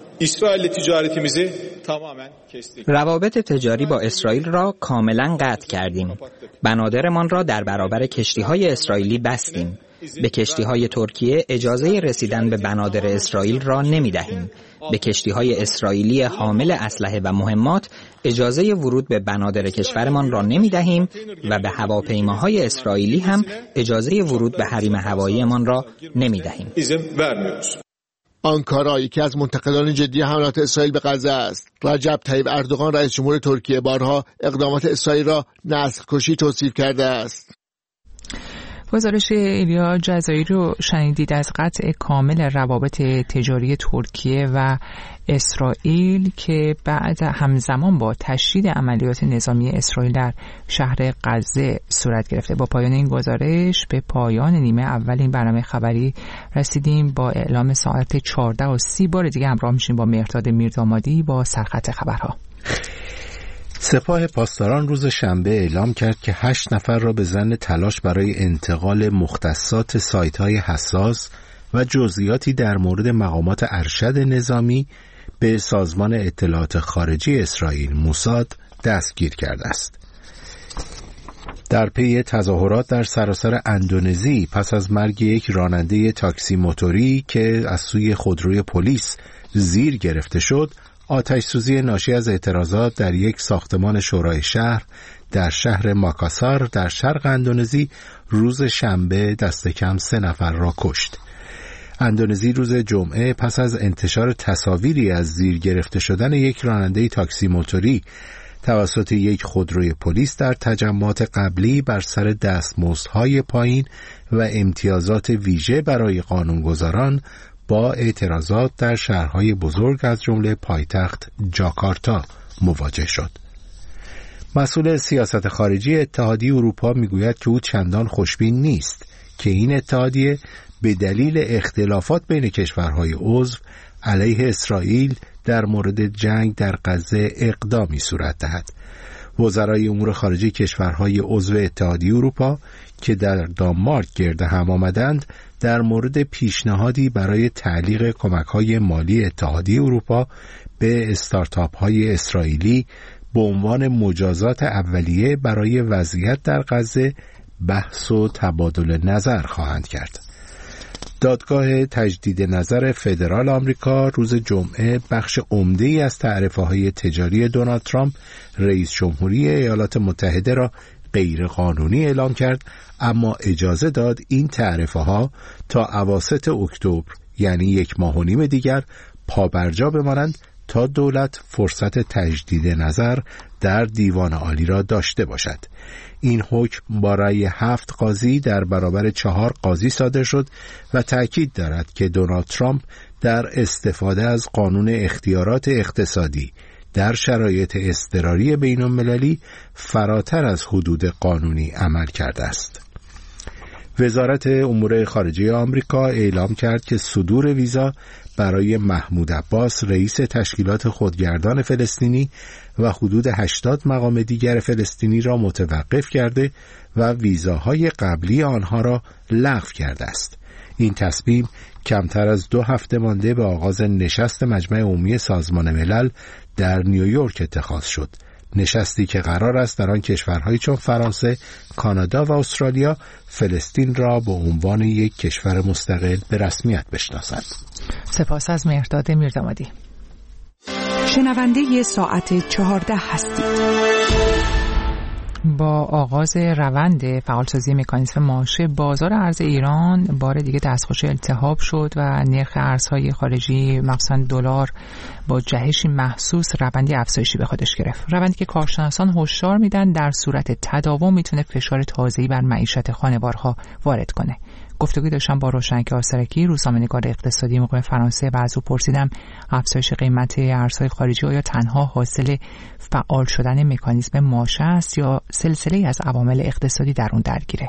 Speaker 12: روابط تجاری با اسرائیل را کاملا قطع کردیم. بنادرمان را در برابر کشتی‌های اسرائیلی بستیم. به کشتی‌های ترکیه اجازه رسیدن به بنادر اسرائیل را نمی‌دهیم. به کشتی‌های اسرائیلی حامل اسلحه و مهمات اجازه ورود به بنادر کشورمان را نمی‌دهیم و به هواپیماهای اسرائیلی هم اجازه ورود به حریم هواییمان را نمی‌دهیم.
Speaker 14: آنکارا یکی از منتقدان جدی حملات اسرائیل به غزه است. رجب طیب اردوغان رئیس جمهور ترکیه بارها اقدامات اسرائیل را نسل‌کشی توصیف کرده است.
Speaker 1: گزارش ایلیا جزایی رو شنیدید از قطع کامل روابط تجاری ترکیه و اسرائیل که بعد همزمان با تشدید عملیات نظامی اسرائیل در شهر غزه صورت گرفته. با پایان این گزارش به پایان نیمه اول این برنامه خبری رسیدیم. با اعلام ساعت 14:30 بار دیگه همراه میشیم با مهرداد میردامادی با سرخط خبرها.
Speaker 2: سپاه پاسداران روز شنبه اعلام کرد که 8 نفر را به ظن تلاش برای انتقال مختصات سایت‌های حساس و جزئیاتی در مورد مقامات ارشد نظامی به سازمان اطلاعات خارجی اسرائیل موساد دستگیر کرده است. در پی تظاهرات در سراسر اندونزی پس از مرگ یک راننده تاکسی موتوری که از سوی خودروی پلیس زیر گرفته شد، آتش‌سوزی ناشی از اعتراضات در یک ساختمان شورای شهر در شهر ماکاسار در شرق اندونزی روز شنبه دست کم 3 نفر را کشت. اندونزی روز جمعه پس از انتشار تصاویری از زیر گرفته شدن یک راننده تاکسی موتوری توسط یک خودروی پلیس در تجمعات قبلی بر سر دستمزدهای پایین و امتیازات ویژه برای قانونگذاران با اعتراضات در شهرهای بزرگ از جمله پایتخت جاکارتا مواجه شد. مسئول سیاست خارجی اتحادیه اروپا میگوید که او چندان خوشبین نیست که این اتحادیه به دلیل اختلافات بین کشورهای عضو علیه اسرائیل در مورد جنگ در غزه اقدامی صورت دهد. وزرای امور خارجه کشورهای عضو اتحادیه اروپا که در دانمارک گرد هم آمدند در مورد پیشنهادی برای تعلیق کمک‌های مالی اتحادیه اروپا به استارتاپ‌های اسرائیلی به عنوان مجازات اولیه برای وضعیت در غزه بحث و تبادل نظر خواهند کرد. دادگاه تجدید نظر فدرال آمریکا روز جمعه بخش عمده‌ای از تعرفه‌های تجاری دونالد ترامپ رئیس جمهوری ایالات متحده را غیر قانونی اعلام کرد، اما اجازه داد این تعرفه‌ها تا اواسط اکتبر یعنی 1.5 ماه دیگر پابرجا بمانند تا دولت فرصت تجدید نظر در دیوان عالی را داشته باشد. این حکم با رأی 7 قاضی در برابر 4 قاضی صادر شد و تأکید دارد که دونالد ترامپ در استفاده از قانون اختیارات اقتصادی در شرایط اضطراری بین‌المللی فراتر از حدود قانونی عمل کرده است. وزارت امور خارجه آمریکا اعلام کرد که صدور ویزا برای محمود عباس رئیس تشکیلات خودگردان فلسطینی و حدود 80 مقام دیگر فلسطینی را متوقف کرده و ویزاهای قبلی آنها را لغو کرده است. این تصمیم کمتر از 2 هفته مانده به آغاز نشست مجمع عمومی سازمان ملل در نیویورک اتخاذ شد. نشستی که قرار است در آن کشورهایی چون فرانسه، کانادا و استرالیا فلسطین را به عنوان یک کشور مستقل به رسمیت بشناسند.
Speaker 1: سپاس از مهرداد میردامادی.
Speaker 11: شنونده ساعت 14 هستید.
Speaker 1: با آغاز روند فعالسازی مکانیزم ماشه بازار ارز ایران بار دیگه دستخوش التهاب شد و نرخ ارزهای خارجی مخصوصاً دلار با جهشی محسوس روندی افزایشی به خودش گرفت. روندی که کارشناسان هشدار میدن در صورت تداوم میتونه فشار تازه‌ای بر معیشت خانوارها وارد کنه. گفتگوی داشتم با روشنک آسرکی، روزنامه‌نگار اقتصادی مقیم فرانسه، و از او پرسیدم افزایش قیمت ارزهای خارجی آیا تنها حاصل فعال شدن مکانیزم ماشه است یا سلسله‌ای از عوامل اقتصادی در اون درگیره؟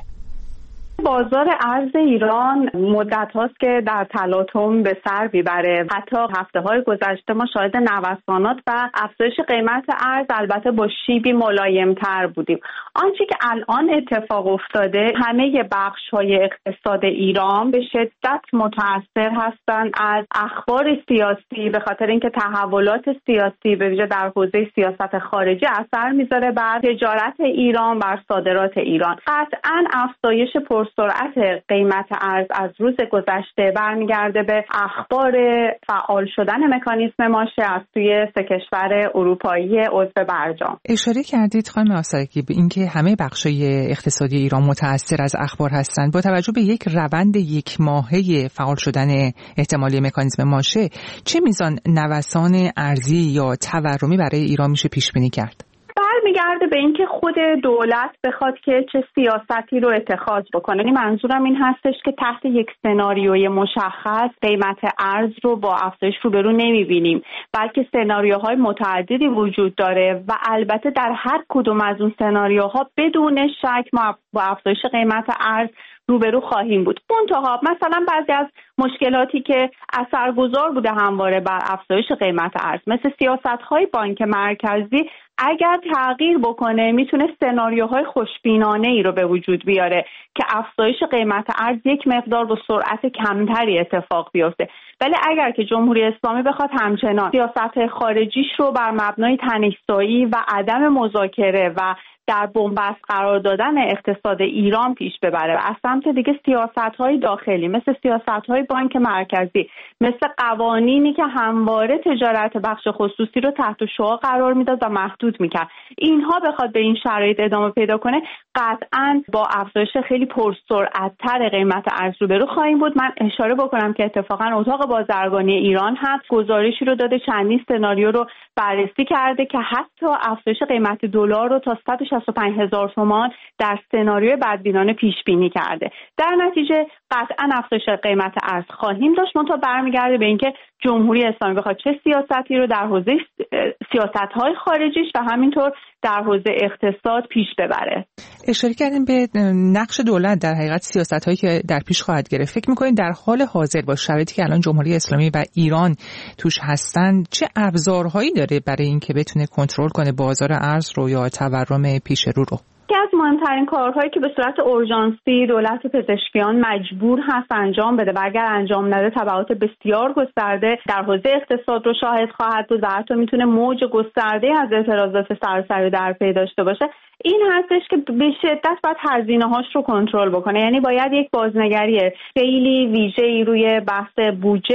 Speaker 17: بازار ارز ایران مدت هاست که در تلاطم به سر میبره. حتی هفته‌های گذشته ما شاهد نوسانات و افزایش قیمت ارز البته با شیبی ملایم‌تر بودیم. آنچه که الان اتفاق افتاده، همه بخش‌های اقتصاد ایران به شدت متأثر هستند از اخبار سیاسی، به خاطر اینکه تحولات سیاسی به ویژه در حوزه سیاست خارجی اثر میذاره بر تجارت ایران، بر صادرات ایران. قطعاً افزایش سرعت قیمت ارز از روز گذشته برمیگرده به اخبار فعال شدن مکانیزم ماشه از سوی سه کشور اروپایی عضو برجام.
Speaker 1: اشاره کردید خانم آسرکی به اینکه همه بخش‌های اقتصادی ایران متأثر از اخبار هستند. با توجه به یک روند یک ماهه فعال شدن احتمالی مکانیزم ماشه، چه میزان نوسان ارزی یا تورمی برای ایران میشه پیش بینی کرد؟
Speaker 17: برمیگرده به اینکه خود دولت بخواد که چه سیاستی رو اتخاذ بکنه. یعنی منظورم این هستش که تحت یک سناریوی مشخص قیمت ارز رو با افزایش روبرو نمیبینیم، بلکه سناریوهای متعددی وجود داره و البته در هر کدوم از اون سناریوها بدون شک ما با افزایش قیمت ارز روبرو خواهیم بود. منتها مثلا بعضی از مشکلاتی که اثرگذار بوده همواره بر افزایش قیمت ارز، مثل سیاست‌های بانک مرکزی، اگر تغییر بکنه میتونه سناریوهای خوشبینانه ای رو به وجود بیاره که افزایش قیمت ارز یک مقدار با سرعت کمتری اتفاق بیفته. ولی اگر که جمهوری اسلامی بخواد همچنان سیاست خارجیش رو بر مبنای تنش‌زایی و عدم مذاکره و در بنبست قرار دادن اقتصاد ایران پیش ببره و از سمت دیگه سیاست‌های داخلی مثل سیاست‌های بانک مرکزی، مثل قوانینی که همواره تجارت بخش خصوصی رو تحت شعاع قرار میداد و محدود میکرد، اینها بخواد به این شرایط ادامه پیدا کنه، قطعاً با افزایش خیلی پرسرعت‌تر قیمت ارز روبرو خواهیم بود. من اشاره بکنم که اتفاقاً اتاق بازرگانی ایران هم گزارشی رو داده، چندین سناریو رو بررسی کرده که حتی افزایش قیمت دلار رو تا 165,000 تومان در سناریوی بدبینانه پیش بینی کرده. در نتیجه قطعاً افزایش قیمت ارز خواهیم داشت، منتها برمیگرده به اینکه جمهوری اسلامی بخواد چه سیاستی رو در حوزه سیاست‌های خارجیش و همینطور در حوزه اقتصاد پیش ببره.
Speaker 1: اشاره کردیم به نقش دولت در حقیقت سیاست‌هایی که در پیش خواهد گرفت. فکر می‌کنید در حال حاضر با شرایطی که الان جمهوری اسلامی و ایران توش هستند چه ابزارهایی داره برای اینکه بتونه کنترل کنه بازار ارز رو یا تورم پیش رو؟
Speaker 17: یکی از مهمترین کارهایی که به صورت اورژانسی دولت پزشکیان مجبور هست انجام بده و اگر انجام نده تبعات بسیار گسترده در حوزه اقتصاد رو شاهد خواهد بود و حتی میتونه موج گسترده از اعتراضات سراسری در پی داشته باشه، این هستش که به شدت باید هزینه‌هاش رو کنترل بکنه. یعنی باید یک بازنگری خیلی ویژه‌ای روی بحث بودجه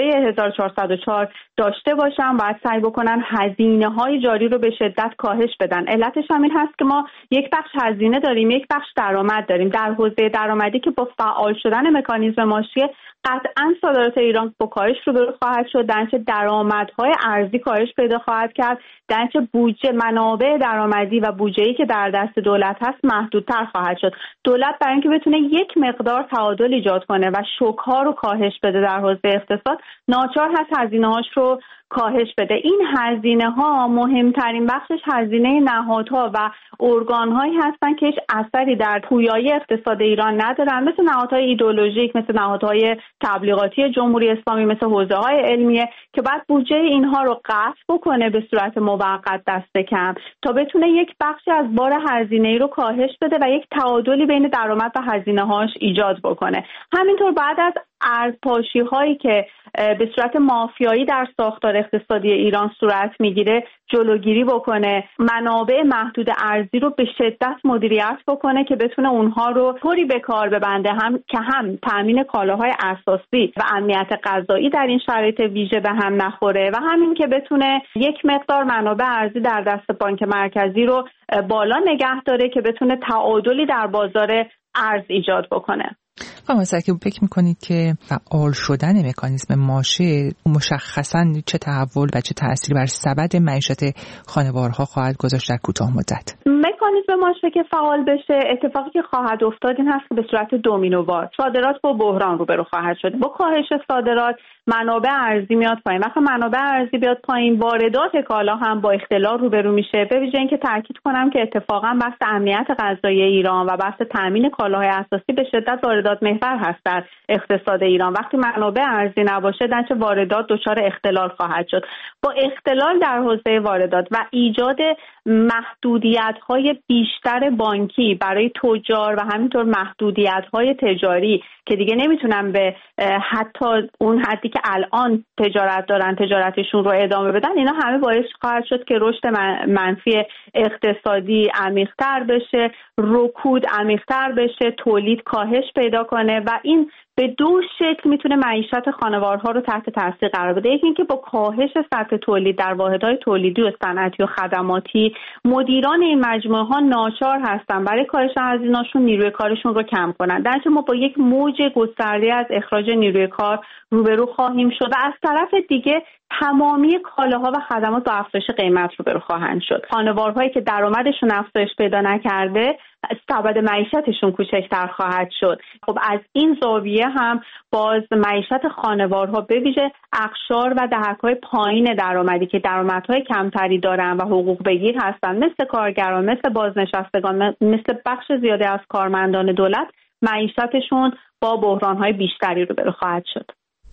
Speaker 17: 1404 داشته باشن، باید سعی بکنن هزینه‌های جاری رو به شدت کاهش بدن. علتش هم این هست که ما یک بخش هزینه داریم، یک بخش درآمد داریم. در حوزه درآمدی که با فعال شدن مکانیزم ماشه قطعاً صادرات ایران با کاهش روبرو خواهد شد، درنچه درآمدهای ارزی کاهش پیدا خواهد کرد، درنچه بودجه منابع درآمدی و بودجه‌ای که در دست دولت هست محدودتر خواهد شد. دولت برای اینکه بتونه یک مقدار تعادل ایجاد کنه و شوک‌ها رو کاهش بده در حوزه اقتصاد، ناچار هست هزینه‌هاش رو کاهش بده. این هزینه‌ها مهمترین بخشش هزینه نهادها و ارگان‌هایی هستن که هیچ اثری در پویایی اقتصاد ایران ندارن، مثل نهادهای ایدئولوژیک، مثل نهادهای تبلیغاتی جمهوری اسلامی، مثل حوزه‌های علمیه که بعد بودجه اینها رو قطع بکنه به صورت موقت دست کم تا بتونه یک بخشی از بار هزینه‌ای رو کاهش بده و یک تعادلی بین درآمد و هزینه‌هاش ایجاد بکنه. همینطور بعد از ارزپاشی‌هایی که به صورت مافیایی در ساختار اقتصادی ایران صورت میگیره جلوگیری بکنه، منابع محدود ارزی رو به شدت مدیریت بکنه که بتونه اونها رو طوری به کار ببنده هم تامین کالاهای اساسی و امنیت غذایی در این شرایط ویژه به هم نخوره و همین که بتونه یک مقدار منابع ارزی در دست بانک مرکزی رو بالا نگه داره که بتونه تعادلی در بازار ارز ایجاد بکنه.
Speaker 1: خانم آسرکی، فکر میکنید که فعال شدن مکانیزم ماشه مشخصاً چه تحول و چه تأثیری بر سبد معیشت خانوارها خواهد گذاشت در کوتاه مدت؟
Speaker 17: مکانیزم ماشه که فعال بشه، اتفاقی که خواهد افتاد این هست که به صورت دومینووار صادرات با بحران روبرو خواهد شد. با کاهش صادرات منابع ارزی میاد پایین. وقتی منابع ارزی بیاد پایین، واردات کالا هم با اختلال روبرو میشه. به ویژه اینکه تاکید کنم که اتفاقا بحث امنیت غذایی ایران و بحث تامین کالاهای اساسی به شدت واردات محور هست در اقتصاد ایران. وقتی منابع ارزی نباشه، درچه واردات دچار اختلال خواهد شد. با اختلال در حوزه واردات و ایجاد محدودیت‌های بیشتر بانکی برای تجار و همینطور محدودیت‌های تجاری که دیگه نمیتونن به حتی اون حدی که الان تجارت دارن تجارتشون رو ادامه بدن، اینا همه باعث خواهد شد که رشد منفی اقتصادی عمیق‌تر بشه، رکود عمیق‌تر بشه، تولید کاهش پیدا کنه و این به دو شکل میتونه معیشت خانوارها رو تحت تاثیر قرار بده. یکی اینکه با کاهش سطح تولید در واحدهای تولیدی و صنعتی و خدماتی، مدیران این مجموعه ها ناچار هستن برای کاهش هزینه‌شون نیروی کارشون رو کم کنن. در نتیجه ما با یک موج گسترده از اخراج نیروی کار روبرو خواهیم شد و از طرف دیگه تمامی کالاها و خدمات با افزایش قیمت روبرو خواهند شد. خانوارهایی که درآمدشون افزایش پیدا نکرده، سبد معیشتشون کوچکتر خواهد شد. خب از این زاویه هم باز معیشت خانوارها به ویژه اقشار و دهک‌های پایین درآمدی که درآمدهای کمتری دارن و حقوق بگیر هستن، مثل کارگران، مثل بازنشستگان، مثل بخش زیاده از کارمندان دولت، معیشتشون با بحران‌های بیشتری روبرو خواهد شد.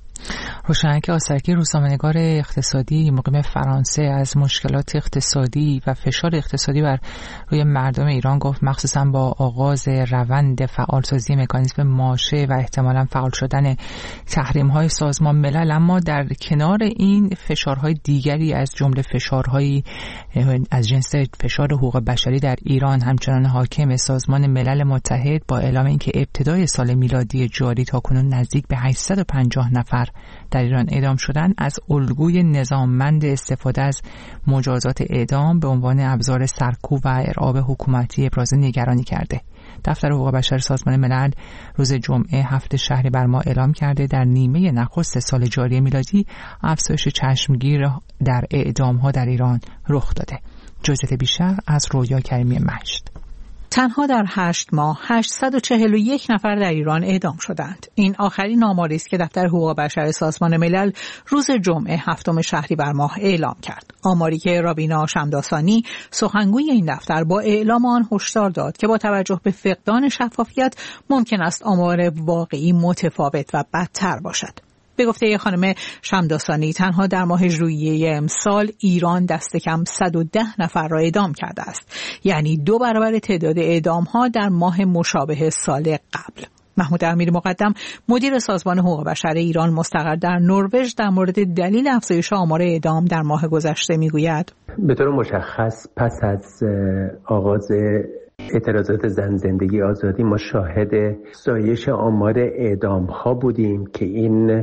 Speaker 1: روشنک آسترکی، روزنامه‌نگار اقتصادی مقیم فرانسه، از مشکلات اقتصادی و فشار اقتصادی بر روی مردم ایران گفت، مخصوصا با آغاز روند فعالسازی مکانیزم ماشه و احتمالاً فعال شدن تحریم‌های سازمان ملل، اما در کنار این فشارهای دیگری از جمله فشارهای از جنس فشار حقوق بشری در ایران همچنان حاکم. سازمان ملل متحد با اعلام اینکه ابتدای سال میلادی جاری تاکنون نزدیک به 850 نفر در ایران اعدام شدن، از الگوی نظاممند استفاده از مجازات اعدام به عنوان ابزار سرکوب و ارعاب حکومتی ابراز نگرانی کرده. دفتر حقوق بشر سازمان ملل روز جمعه 7 شهریور ماه اعلام کرده در نیمه نخست سال جاری میلادی افزایش چشمگیر در اعدام‌ها در ایران رخ داده. جزئیات بیشتر از رویا کریمی مشت.
Speaker 18: تنها در 8 ماه 841 نفر در ایران اعدام شدند. این آخرین آماری است که دفتر حقوق بشر سازمان ملل روز جمعه 7 شهریور ماه اعلام کرد. آماری که رابینا شمداسانی، سخنگوی این دفتر، با اعلام آن هشدار داد که با توجه به فقدان شفافیت ممکن است آمار واقعی متفاوت و بدتر باشد. به گفته خانم شمداسانی، تنها در ماه ژوئیه امسال ایران دست کم 110 نفر را اعدام کرده است، یعنی 2 برابر تعداد اعدام‌ها در ماه مشابه سال قبل. محمود امیر مقدم، مدیر سازمان حقوق بشر ایران مستقر در نروژ، در مورد دلیل افزایش آمار اعدام در ماه گذشته میگوید:
Speaker 19: به طور مشخص پس از آغاز اعتراضات زن زندگی آزادی ما شاهد افزایش آمار اعدام ها بودیم که این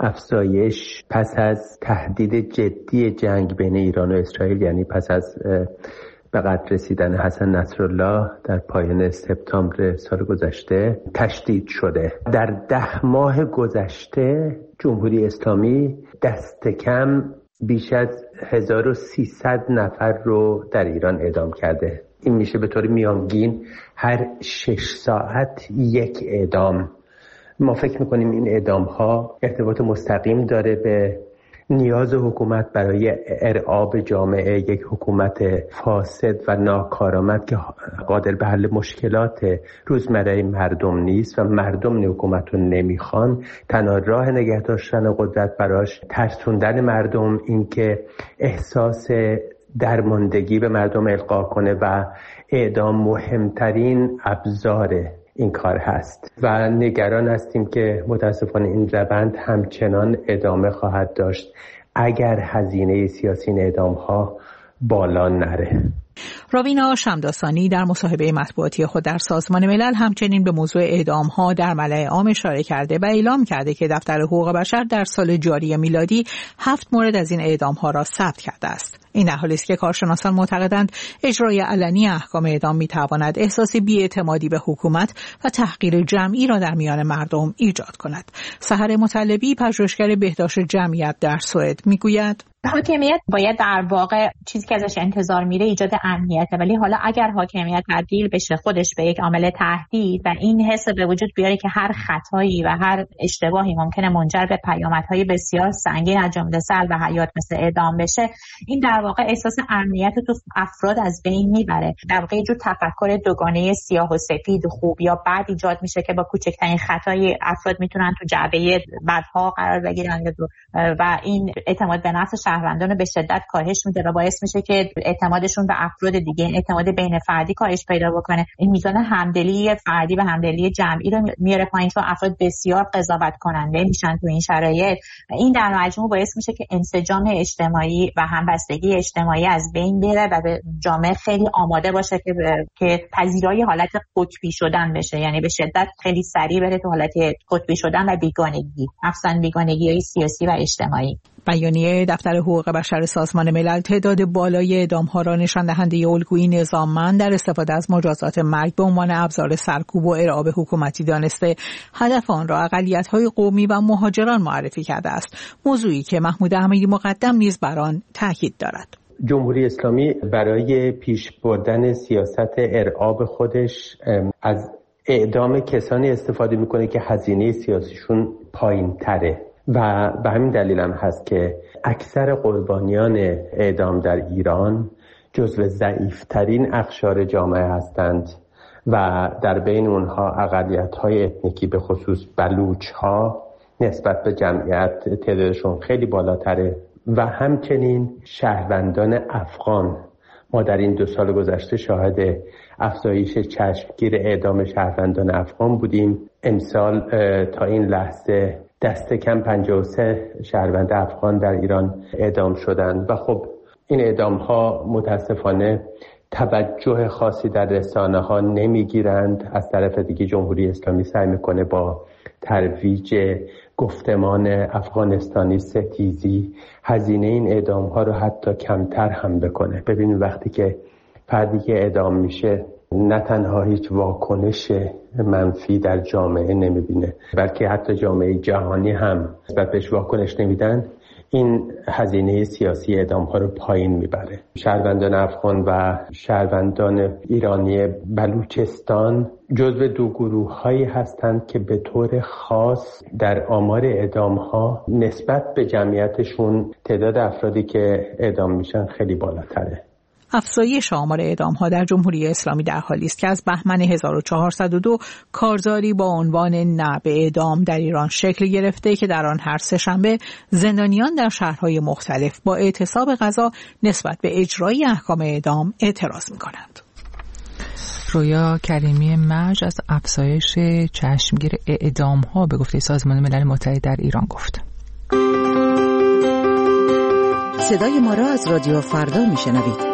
Speaker 19: افزایش پس از تهدید جدی جنگ بین ایران و اسرائیل، یعنی پس از به قتل رسیدن حسن نصرالله در پایان سپتامبر سال گذشته تشدید شده. در 10 ماه گذشته جمهوری اسلامی دست کم بیش از 1300 نفر رو در ایران اعدام کرده. این میشه به طور میانگین هر 6 ساعت یک اعدام. ما فکر میکنیم این اعدام ها ارتباط مستقیم داره به نیاز حکومت برای ارعاب جامعه، یک حکومت فاسد و ناکارآمد که قادر به حل مشکلات روزمره مردم نیست و مردم حکومت رو نمیخوان. تنها راه نگه داشتن قدرت براش ترسوندن مردم، این که احساس درماندگی به مردم القا کنه و اعدام مهمترین ابزار این کار هست و نگران هستیم که متاسفانه این روند همچنان ادامه خواهد داشت اگر هزینه سیاسی اعدام ها بالا نره.
Speaker 18: رابینا شمداسانی در مصاحبه مطبوعاتی خود در سازمان ملل همچنین به موضوع اعدام‌ها در ملأ عام اشاره کرده و اعلام کرده که دفتر حقوق بشر در سال جاری میلادی 7 مورد از این اعدام‌ها را ثبت کرده است. این در حالی است که کارشناسان معتقدند اجرای علنی احکام اعدام می‌تواند احساس بی‌اعتمادی به حکومت و تحقیر جمعی را در میان مردم ایجاد کند. سحر مطلبی، پژوهشگر بهداشت جمعیت در سوئد، می‌گوید:
Speaker 20: حاکمیت باید در واقع چیزی که ازش انتظار میره ایجاد امنیته، ولی حالا اگر حاکمیت تبدیل بشه خودش به یک عامل تهدید و این حس به وجود بیاره که هر خطایی و هر اشتباهی ممکنه منجر به پیامدهای بسیار سنگین از جمله سلب حیات مثل اعدام بشه، این در واقع احساس امنیت تو افراد از بین میبره. در واقع یه جور تفکر دوگانه سیاه و سفید، خوب یا بد ایجاد میشه که با کوچکترین خطای افراد میتونن تو جعبه بدها قرار بگیرن و این اعتماد به نفس شهروندان رو به شدت کاهش میده و باعث میشه که اعتمادشون به افراد دیگه، اعتماد بین فردی کاهش پیدا بکنه. این میزان همدلی فردی و همدلی جمعی رو میاره پایین چون افراد بسیار قضاوت کننده میشن تو این شرایط. این در مجموع باعث میشه که انسجام اجتماعی و همبستگی اجتماعی از بین بره و به جامعه خیلی آماده باشه که پذیرای حالت قطبی شدن بشه، یعنی به شدت خیلی سریع بره تو حالت قطبی شدن و بیگانگی، مخصوصا بیگانگی‌های سیاسی و اجتماعی.
Speaker 18: بیانیه دفتر حقوق بشر سازمان ملل تعداد بالای اعدام‌ها را نشان دهنده الگویی نظاممند در استفاده از مجازات مرگ به عنوان ابزار سرکوب و ارعاب حکومتی دانسته هدف آن را اقلیت‌های قومی و مهاجران معرفی کرده است، موضوعی که محمود احمدی مقدم نیز بر آن تاکید دارد.
Speaker 19: جمهوری اسلامی برای پیش بردن سیاست ارعاب خودش از اعدام کسانی استفاده میکنه که هزینه سیاسیشون پایین تره و به همین دلیل هم هست که اکثر قربانیان اعدام در ایران جزو ضعیفترین اقشار جامعه هستند و در بین اونها اقلیت‌های اتنیکی به خصوص بلوچ‌ها نسبت به جمعیت تعدادشون خیلی بالاتره و همچنین شهروندان افغان. ما در این 2 سال گذشته شاهد افزایش چشمگیر اعدام شهروندان افغان بودیم. امسال تا این لحظه دست کم 53 شهروند افغان در ایران اعدام شدند و خب این اعدام ها متاسفانه توجه خاصی در رسانه ها نمیگیرند. از طرف دیگه جمهوری اسلامی سعی میکنه با ترویج گفتمان افغانستانی ستیزی هزینه این اعدام ها رو حتی کمتر هم بکنه. ببینید وقتی که فردی که اعدام میشه نه تنها هیچ واکنش منفی در جامعه نمیبینه بلکه حتی جامعه جهانی هم نسبت بهش واکنش نمیدن، این هزینه سیاسی اعدام ها رو پایین میبره. شهروندان افغان و شهروندان ایرانی بلوچستان جزو 2 گروه هایی هستند که به طور خاص در آمار اعدام ها نسبت به جمعیتشون تعداد افرادی که اعدام میشن خیلی بالاتره.
Speaker 18: افزایش آمار اعدام‌ها در جمهوری اسلامی در حالی است که از بهمن 1402 کارزاری با عنوان نه به اعدام در ایران شکل گرفته که در آن هر سه‌شنبه زندانیان در شهرهای مختلف با اعتصاب قضا نسبت به اجرای احکام اعدام اعتراض می‌کنند.
Speaker 1: رویا کریمی مج از افزایش چشمگیر اعدام‌ها به گفته سازمان ملل متحد در ایران گفت.
Speaker 11: صدای ما را از رادیو فردا میشنوید.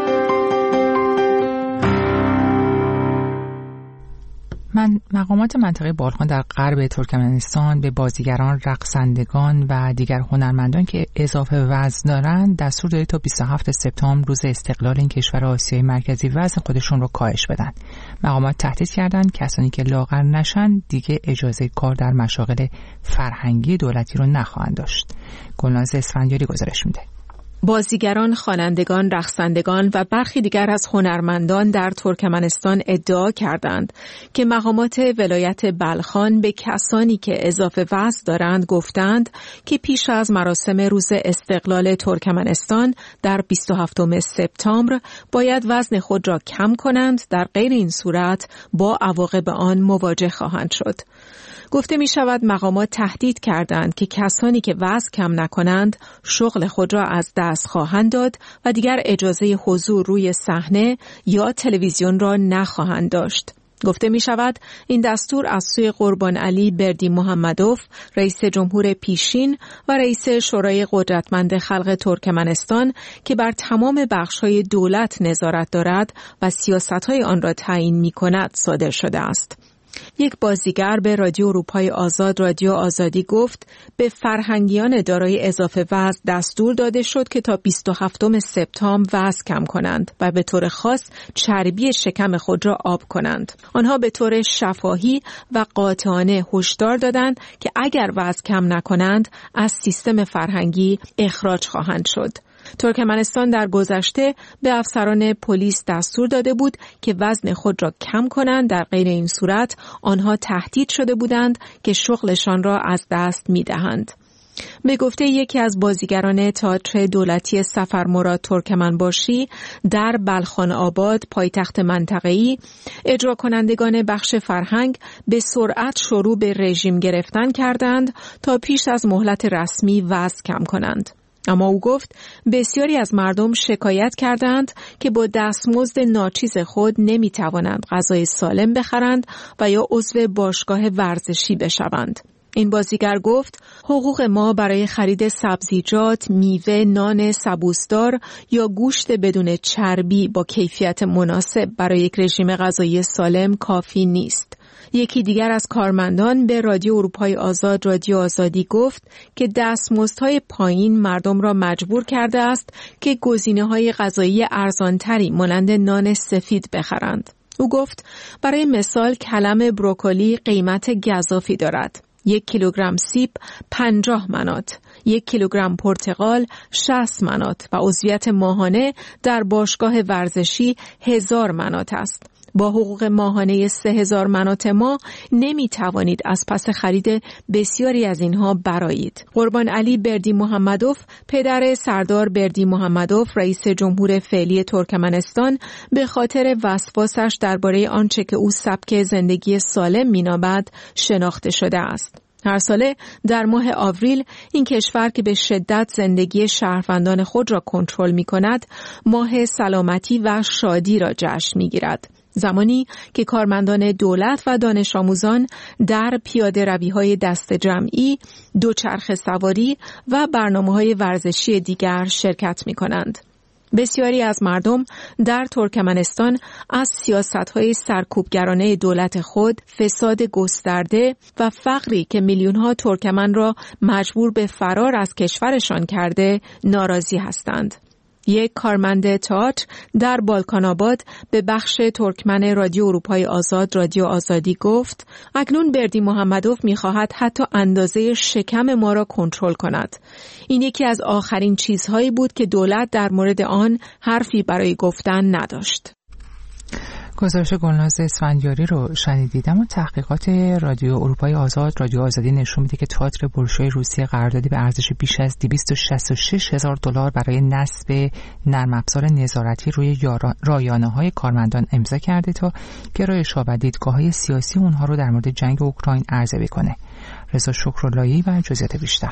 Speaker 1: مقامات منطقه بالخان در غرب ترکمنستان به بازیگران، رقصندگان و دیگر هنرمندان که اضافه وزن دارند دستور داده تا 27 سپتامبر روز استقلال این کشور آسیای مرکزی وزن خودشون رو کاهش بدن. مقامات تهدید کردند کسانی که لاغر نشن دیگه اجازه کار در مشاغل فرهنگی دولتی رو نخواهند داشت. گلناز اسفندیاری گزارش میده.
Speaker 3: بازیگران، خوانندگان، رقصندگان و برخی دیگر از هنرمندان در ترکمنستان ادعا کردند که مقامات ولایت بلخان به کسانی که اضافه وزن دارند گفتند که پیش از مراسم روز استقلال ترکمنستان در 27 سپتامبر باید وزن خود را کم کنند، در غیر این صورت با عواقب آن مواجه خواهند شد. گفته می شود مقامات تهدید کردند که کسانی که وزن کم نکنند شغل خود را از دست خواهند داد و دیگر اجازه حضور روی صحنه یا تلویزیون را نخواهند داشت. گفته می شود این دستور از سوی قربان علی بردی محمدوف، رئیس جمهور پیشین و رئیس شورای قدرتمند خلق ترکمنستان که بر تمام بخش‌های دولت نظارت دارد و سیاست‌های آن را تعیین می‌کند صادر شده است. یک بازیگر به رادیو اروپای آزاد رادیو آزادی گفت به فرهنگیان دارای اضافه وزن دستور داده شد که تا 27 سپتامبر وزن کم کنند و به طور خاص چربی شکم خود را آب کنند. آنها به طور شفاهی و قاطعانه هشدار دادند که اگر وزن کم نکنند از سیستم فرهنگی اخراج خواهند شد.
Speaker 21: ترکمنستان در گذشته به افسران پلیس دستور داده بود که وزن خود را کم کنند، در غیر این صورت آنها تهدید شده بودند که شغلشان را از دست می‌دهند. به گفته یکی از بازیگران تئاتر دولتی سفرمراد ترکمنباشی در بلخان آباد، پایتخت منطقه‌ای، اجرا کنندگان بخش فرهنگ به سرعت شروع به رژیم گرفتن کردند تا پیش از مهلت رسمی وزن کم کنند. اما او گفت بسیاری از مردم شکایت کردند که با دستمزد ناچیز خود نمی‌توانند غذای سالم بخرند و یا عضو باشگاه ورزشی بشوند. این بازیگر گفت حقوق ما برای خرید سبزیجات، میوه، نان سبوسدار یا گوشت بدون چربی با کیفیت مناسب برای یک رژیم غذایی سالم کافی نیست. یکی دیگر از کارمندان به رادیو اروپای آزاد رادیو آزادی گفت که دستمزدهای پایین مردم را مجبور کرده است که گزینه‌های غذایی ارزانتری مانند نان سفید بخرند. او گفت برای مثال کلم بروکلی قیمت گزافی دارد. 1 کیلوگرم سیب 50 منات، 1 کیلوگرم پرتقال 60 منات و عضویت ماهانه در باشگاه ورزشی 1000 منات است. با حقوق ماهانه 3000 منات ما نمی توانید از پس خرید بسیاری از اینها برآیید. قربان علی بردی محمدوف، پدر سردار بردی محمدوف، رئیس جمهور فعلی ترکمنستان، به خاطر وسواسش درباره آنچه که او سبک زندگی سالم مینامد شناخته شده است. هر ساله در ماه آوریل این کشور که به شدت زندگی شهروندان خود را کنترل می کند، ماه سلامتی و شادی را جشن می گیرد. زمانی که کارمندان دولت و دانش آموزان در پیاده روی‌های دست جمعی، دوچرخه سواری و برنامه‌های ورزشی دیگر شرکت می‌کنند. بسیاری از مردم در ترکمنستان از سیاست‌های سرکوبگرانه دولت خود، فساد گسترده و فقری که میلیون‌ها ترکمن را مجبور به فرار از کشورشان کرده ناراضی هستند. یک کارمند تئاتر در بالکان آباد به بخش ترکمن رادیو اروپای آزاد رادیو آزادی گفت اکنون بردی محمدوف می‌خواهد حتی اندازه شکم ما را کنترل کند. این یکی از آخرین چیزهایی بود که دولت در مورد آن حرفی برای گفتن نداشت.
Speaker 1: گزارش گلناز اسفندیاری رو شنیدید. اما تحقیقات رادیو اروپای آزاد رادیو آزادی نشون میده که تئاتر بولشوی روسیه قراردادی به ارزش بیش از $266,000 برای نصب نرم افزار نظارتی روی رایانه‌های کارمندان امضا کرده تا گرایش‌ها و دیدگاه‌های سیاسی اونها رو در مورد جنگ اوکراین ارزیابی کنه. رضا شکراللهی و جزئیات بیشتر.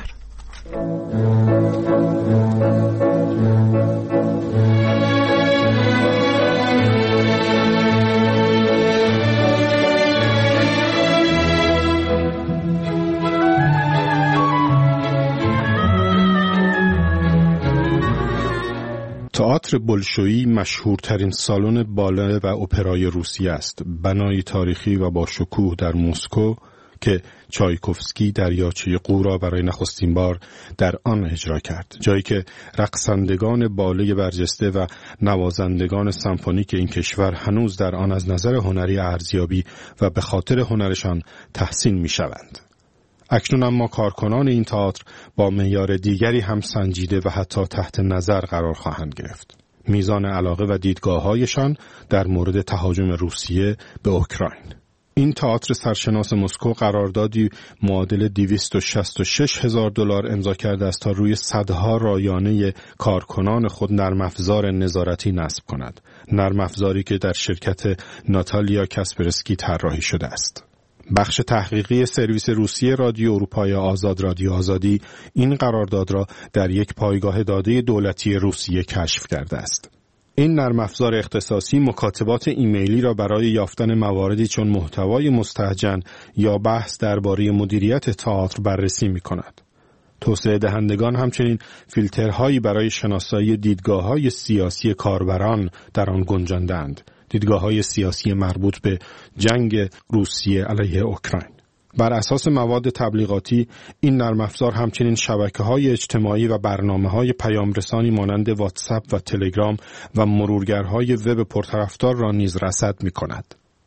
Speaker 9: تئاتر بولشویی مشهورترین سالن باله و اپرای روسیه است. بنای تاریخی و با شکوه در مسکو که چایکوفسکی دریاچه قو را برای نخستین بار در آن اجرا کرد. جایی که رقصندگان باله برجسته و نوازندگان سمفونیک این کشور هنوز در آن از نظر هنری ارزیابی و به خاطر هنرشان تحسین می شوند. اکنون اما کارکنان این تئاتر با معیار دیگری هم سنجیده و حتی تحت نظر قرار خواهند گرفت. میزان علاقه و دیدگاه‌هایشان در مورد تهاجم روسیه به اوکراین. این تئاتر سرشناس مسکو قراردادی معادل $266,000 امضا کرده است تا روی صدها رایانه کارکنان خود نرم افزار نظارتی نصب کند. نرم افزاری که در شرکت ناتالیا کاسپرسکی طراحی شده است. بخش تحقیقی سرویس روسیه رادیو اروپای آزاد رادیو آزادی این قرارداد را در یک پایگاه داده دولتی روسیه کشف کرده است. این نرم افزار اختصاصی مکاتبات ایمیلی را برای یافتن مواردی چون محتوای مستهجن یا بحث درباره مدیریت تئاتر بررسی می‌کند. توسعه دهندگان همچنین فیلترهایی برای شناسایی دیدگاه‌های سیاسی کاربران در آن گنجانده‌اند. دیدگاه‌های سیاسی مربوط به جنگ روسیه علیه اوکراین. بر اساس مواد تبلیغاتی این نرم افزار همچنین شبکه‌های اجتماعی و برنامه‌های پیامرسانی مانند واتساپ و تلگرام و مرورگرهای وب پرطرفدار را نیز رصد می‌کند.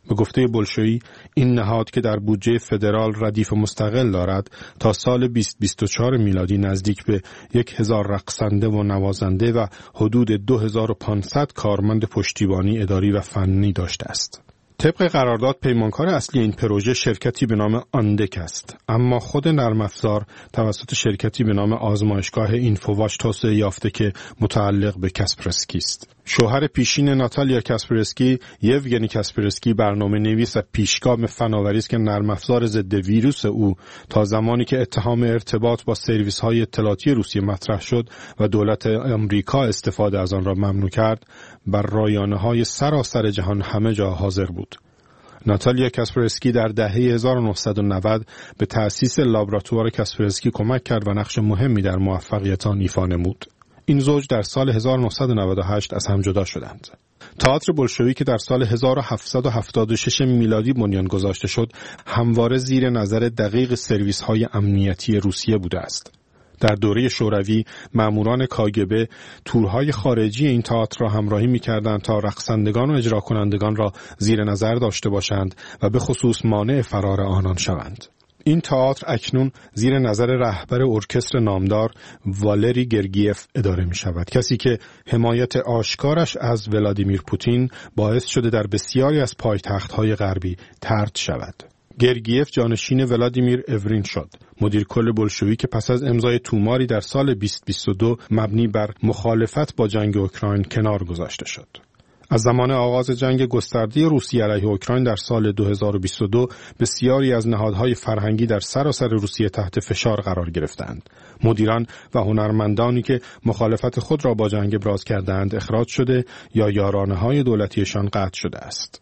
Speaker 9: به گفته بولشویی این نهاد که در بودجه فدرال ردیف مستقل دارد تا سال 2024 میلادی نزدیک به 1000 رقصنده و نوازنده و حدود 2500 کارمند پشتیبانی اداری و فنی داشته است. طبق قرارداد پیمانکار اصلی این پروژه شرکتی به نام آندک است، اما خود نرم افزار توسط شرکتی به نام آزمایشگاه اینفوواچ توسعه یافته که متعلق به کاسپرسکی است. شوهر پیشین ناتالیا کاسپرسکی، یوگنی کاسپرسکی، برنامه‌نویس و پیشگام فناوری است که نرم افزار ضد ویروس او تا زمانی که اتهام ارتباط با سرویس‌های اطلاعاتی روسیه مطرح شد و دولت آمریکا استفاده از آن را ممنوع کرد، بر رایانه‌های سراسر جهان همه جا حاضر بود. ناتالیا کاسپرسکی در دهه 1990 به تأسیس لابراتوار کاسپرسکی کمک کرد و نقش مهمی در موفقیت آن ایفا نمود. این زوج در سال 1998 از هم جدا شدند. تئاتر بولشویی که در سال 1776 میلادی بنیان گذاشته شد، همواره زیر نظر دقیق سرویس‌های امنیتی روسیه بوده است. در دوره شوروی ماموران کاگبه تورهای خارجی این تئاتر را همراهی می‌کردند تا رقصندگان و اجرا کنندگان را زیر نظر داشته باشند و به خصوص مانع فرار آنان شوند. این تئاتر اکنون زیر نظر رهبر ارکستر نامدار والری گرگیف اداره می شود، کسی که حمایت آشکارش از ولادیمیر پوتین باعث شده در بسیاری از پایتخت‌های غربی طرد شود. گرگیف جانشین ولادیمیر اورین شد، مدیر کل بولشویی که پس از امضای توماری در سال 2022 مبنی بر مخالفت با جنگ اوکراین کنار گذاشته شد. از زمان آغاز جنگ گسترده روسیه علیه اوکراین در سال 2022 بسیاری از نهادهای فرهنگی در سراسر روسیه تحت فشار قرار گرفتند. مدیران و هنرمندانی که مخالفت خود را با جنگ ابراز کردند اخراج شده یا یارانه‌های دولتیشان قطع شده است.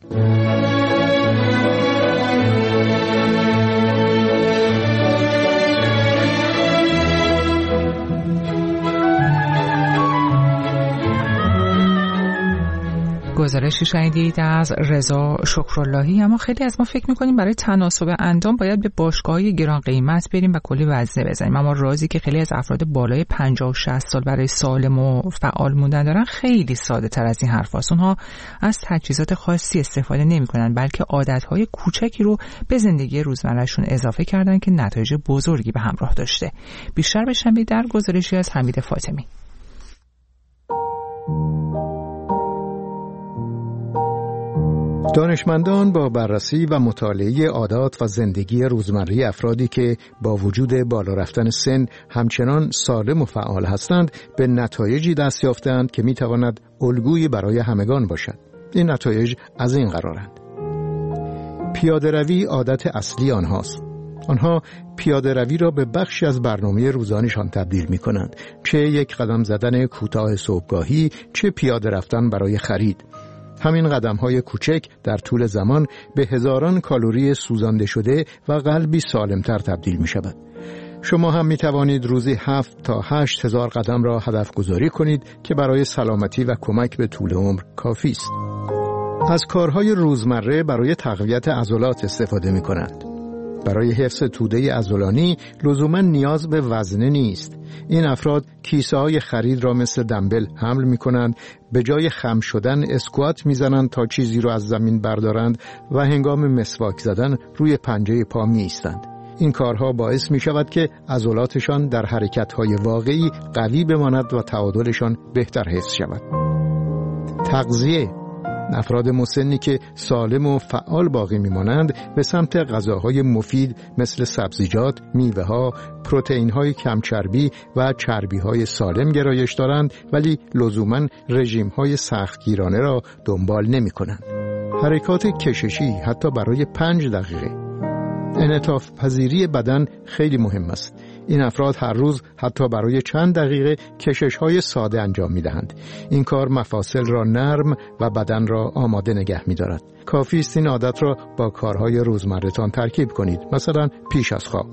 Speaker 1: گزارشی شنیدید از رضا شکراللهی. اما خیلی از ما فکر می‌کنیم برای تناسب اندام باید به باشگاه‌های گران قیمت بریم و کلی وزنه بزنیم، اما رازی که خیلی از افراد بالای 50 و 60 سال برای سالم و فعال موندن دارن خیلی ساده‌تر از این حرفاست. اونها از تجهیزات خاصی استفاده نمی‌کنن، بلکه عادت‌های کوچکی رو به زندگی روزمره‌شون اضافه کردن که نتایج بزرگی به همراه داشته. بیشتر بشنوید در گزارشی از حمید فاطمی.
Speaker 6: دانشمندان با بررسی و مطالعه عادات و زندگی روزمره افرادی که با وجود بالا رفتن سن همچنان سالم و فعال هستند به نتایجی دست یافتند که میتواند الگویی برای همگان باشد. این نتایج از این قرارند: پیاده روی عادت اصلی آنهاست. آنها پیاده روی را به بخشی از برنامه روزانه‌شان تبدیل می‌کنند، چه یک قدم زدن کوتاه صبحگاهی، چه پیاده رفتن برای خرید. همین قدم‌های کوچک در طول زمان به هزاران کالری سوزانده شده و قلبی سالمتر تبدیل می‌شود. شما هم می‌توانید روزی 7 تا 8 هزار قدم را هدف گذاری کنید که برای سلامتی و کمک به طول عمر کافی است. از کارهای روزمره برای تقویت عضلات استفاده می‌کنند. برای حفظ توده عضلانی لزوما نیاز به وزنه نیست. این افراد کیسه‌های خرید را مثل دمبل حمل می‌کنند، به جای خم شدن اسکوات می‌زنند تا چیزی را از زمین بردارند و هنگام مسواک زدن روی پنجه پا می‌ایستند. این کارها باعث می‌شود که عضلاتشان در حرکت‌های واقعی قوی بماند و تعادلشان بهتر حفظ شود. تغذیه: افراد مسنی که سالم و فعال باقی میمانند به سمت غذاهای مفید مثل سبزیجات، میوه‌ها، پروتئین‌های کم چربی و چربی‌های سالم گرایش دارند، ولی لزوماً رژیم‌های سختگیرانه را دنبال نمی‌کنند. حرکات کششی حتی برای 5 دقیقه. انعطاف پذیری بدن خیلی مهم است. این افراد هر روز حتی برای چند دقیقه کشش‌های ساده انجام می‌دهند. این کار مفاصل را نرم و بدن را آماده نگه می‌دارد. کافی است این عادت را با کارهای روزمره‌تان ترکیب کنید، مثلا پیش از خواب.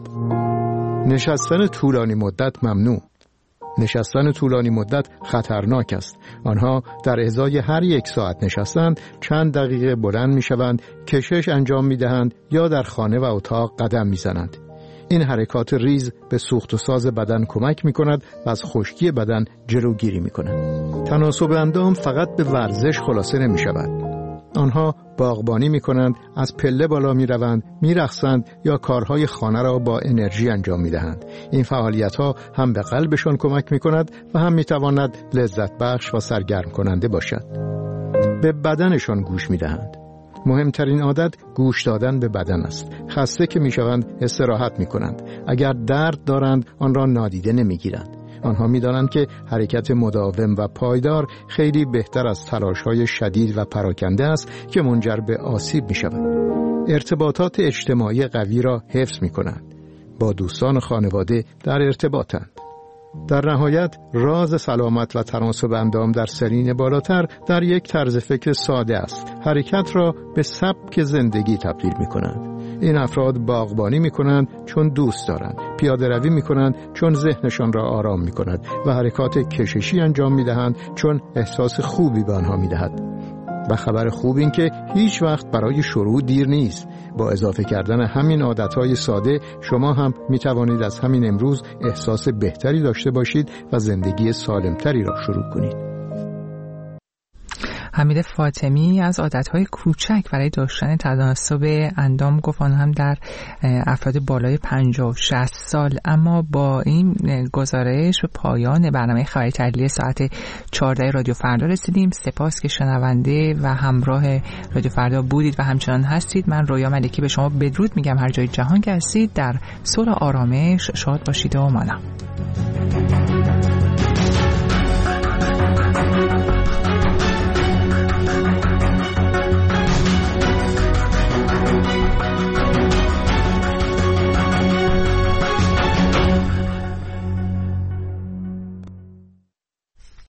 Speaker 6: نشستن طولانی مدت ممنوع. نشستن طولانی مدت خطرناک است. آنها در ازای هر 1 ساعت نشستند چند دقیقه بلند می‌شوند، کشش انجام می‌دهند یا در خانه و اتاق قدم می‌زنند. این حرکات ریز به سوخت و ساز بدن کمک می‌کند و از خشکی بدن جلوگیری می‌کند. تناسب اندام فقط به ورزش خلاصه نمی‌شود. آنها باغبانی می‌کنند، از پله بالا می‌روند، می‌رقصند یا کارهای خانه را با انرژی انجام می‌دهند. این فعالیت‌ها هم به قلبشان کمک می‌کند و هم می‌تواند لذت بخش و سرگرم کننده باشد. به بدنشان گوش می‌دهند. مهمترین عادت گوش دادن به بدن است. خسته که می‌شوند استراحت می‌کنند. اگر درد دارند آن را نادیده نمی‌گیرند. آنها می‌دانند که حرکت مداوم و پایدار خیلی بهتر از تلاش‌های شدید و پراکنده است که منجر به آسیب می‌شود. ارتباطات اجتماعی قوی را حفظ می‌کنند. با دوستان و خانواده در ارتباطند. در نهایت راز سلامت و تناسب اندام در سنین بالاتر در یک طرز فکر ساده است. حرکت را به سبک زندگی تبدیل می‌کنند. این افراد باغبانی می‌کنند چون دوست دارند، پیاده روی می‌کنند چون ذهنشان را آرام می‌کند و حرکات کششی انجام می‌دهند چون احساس خوبی به آنها می‌دهد. و خبر خوب این که هیچ وقت برای شروع دیر نیست. با اضافه کردن همین عادتهای ساده شما هم می توانید از همین امروز احساس بهتری داشته باشید و زندگی سالمتری را شروع کنید.
Speaker 1: حمید فاطمی از عادتهای کوچک برای داشتن تناسب اندام گفت، آن هم در افراد بالای 50 و 60 سال. اما با این گزارش به پایان برنامه خبری تحلیلی ساعت 14 رادیو فردا رسیدیم. سپاس که شنونده و همراه رادیو فردا بودید و همچنان هستید. من رویا ملکی به شما بدرود میگم هر جای جهان که هستید. در صلح و آرامش شاد باشید و مانا.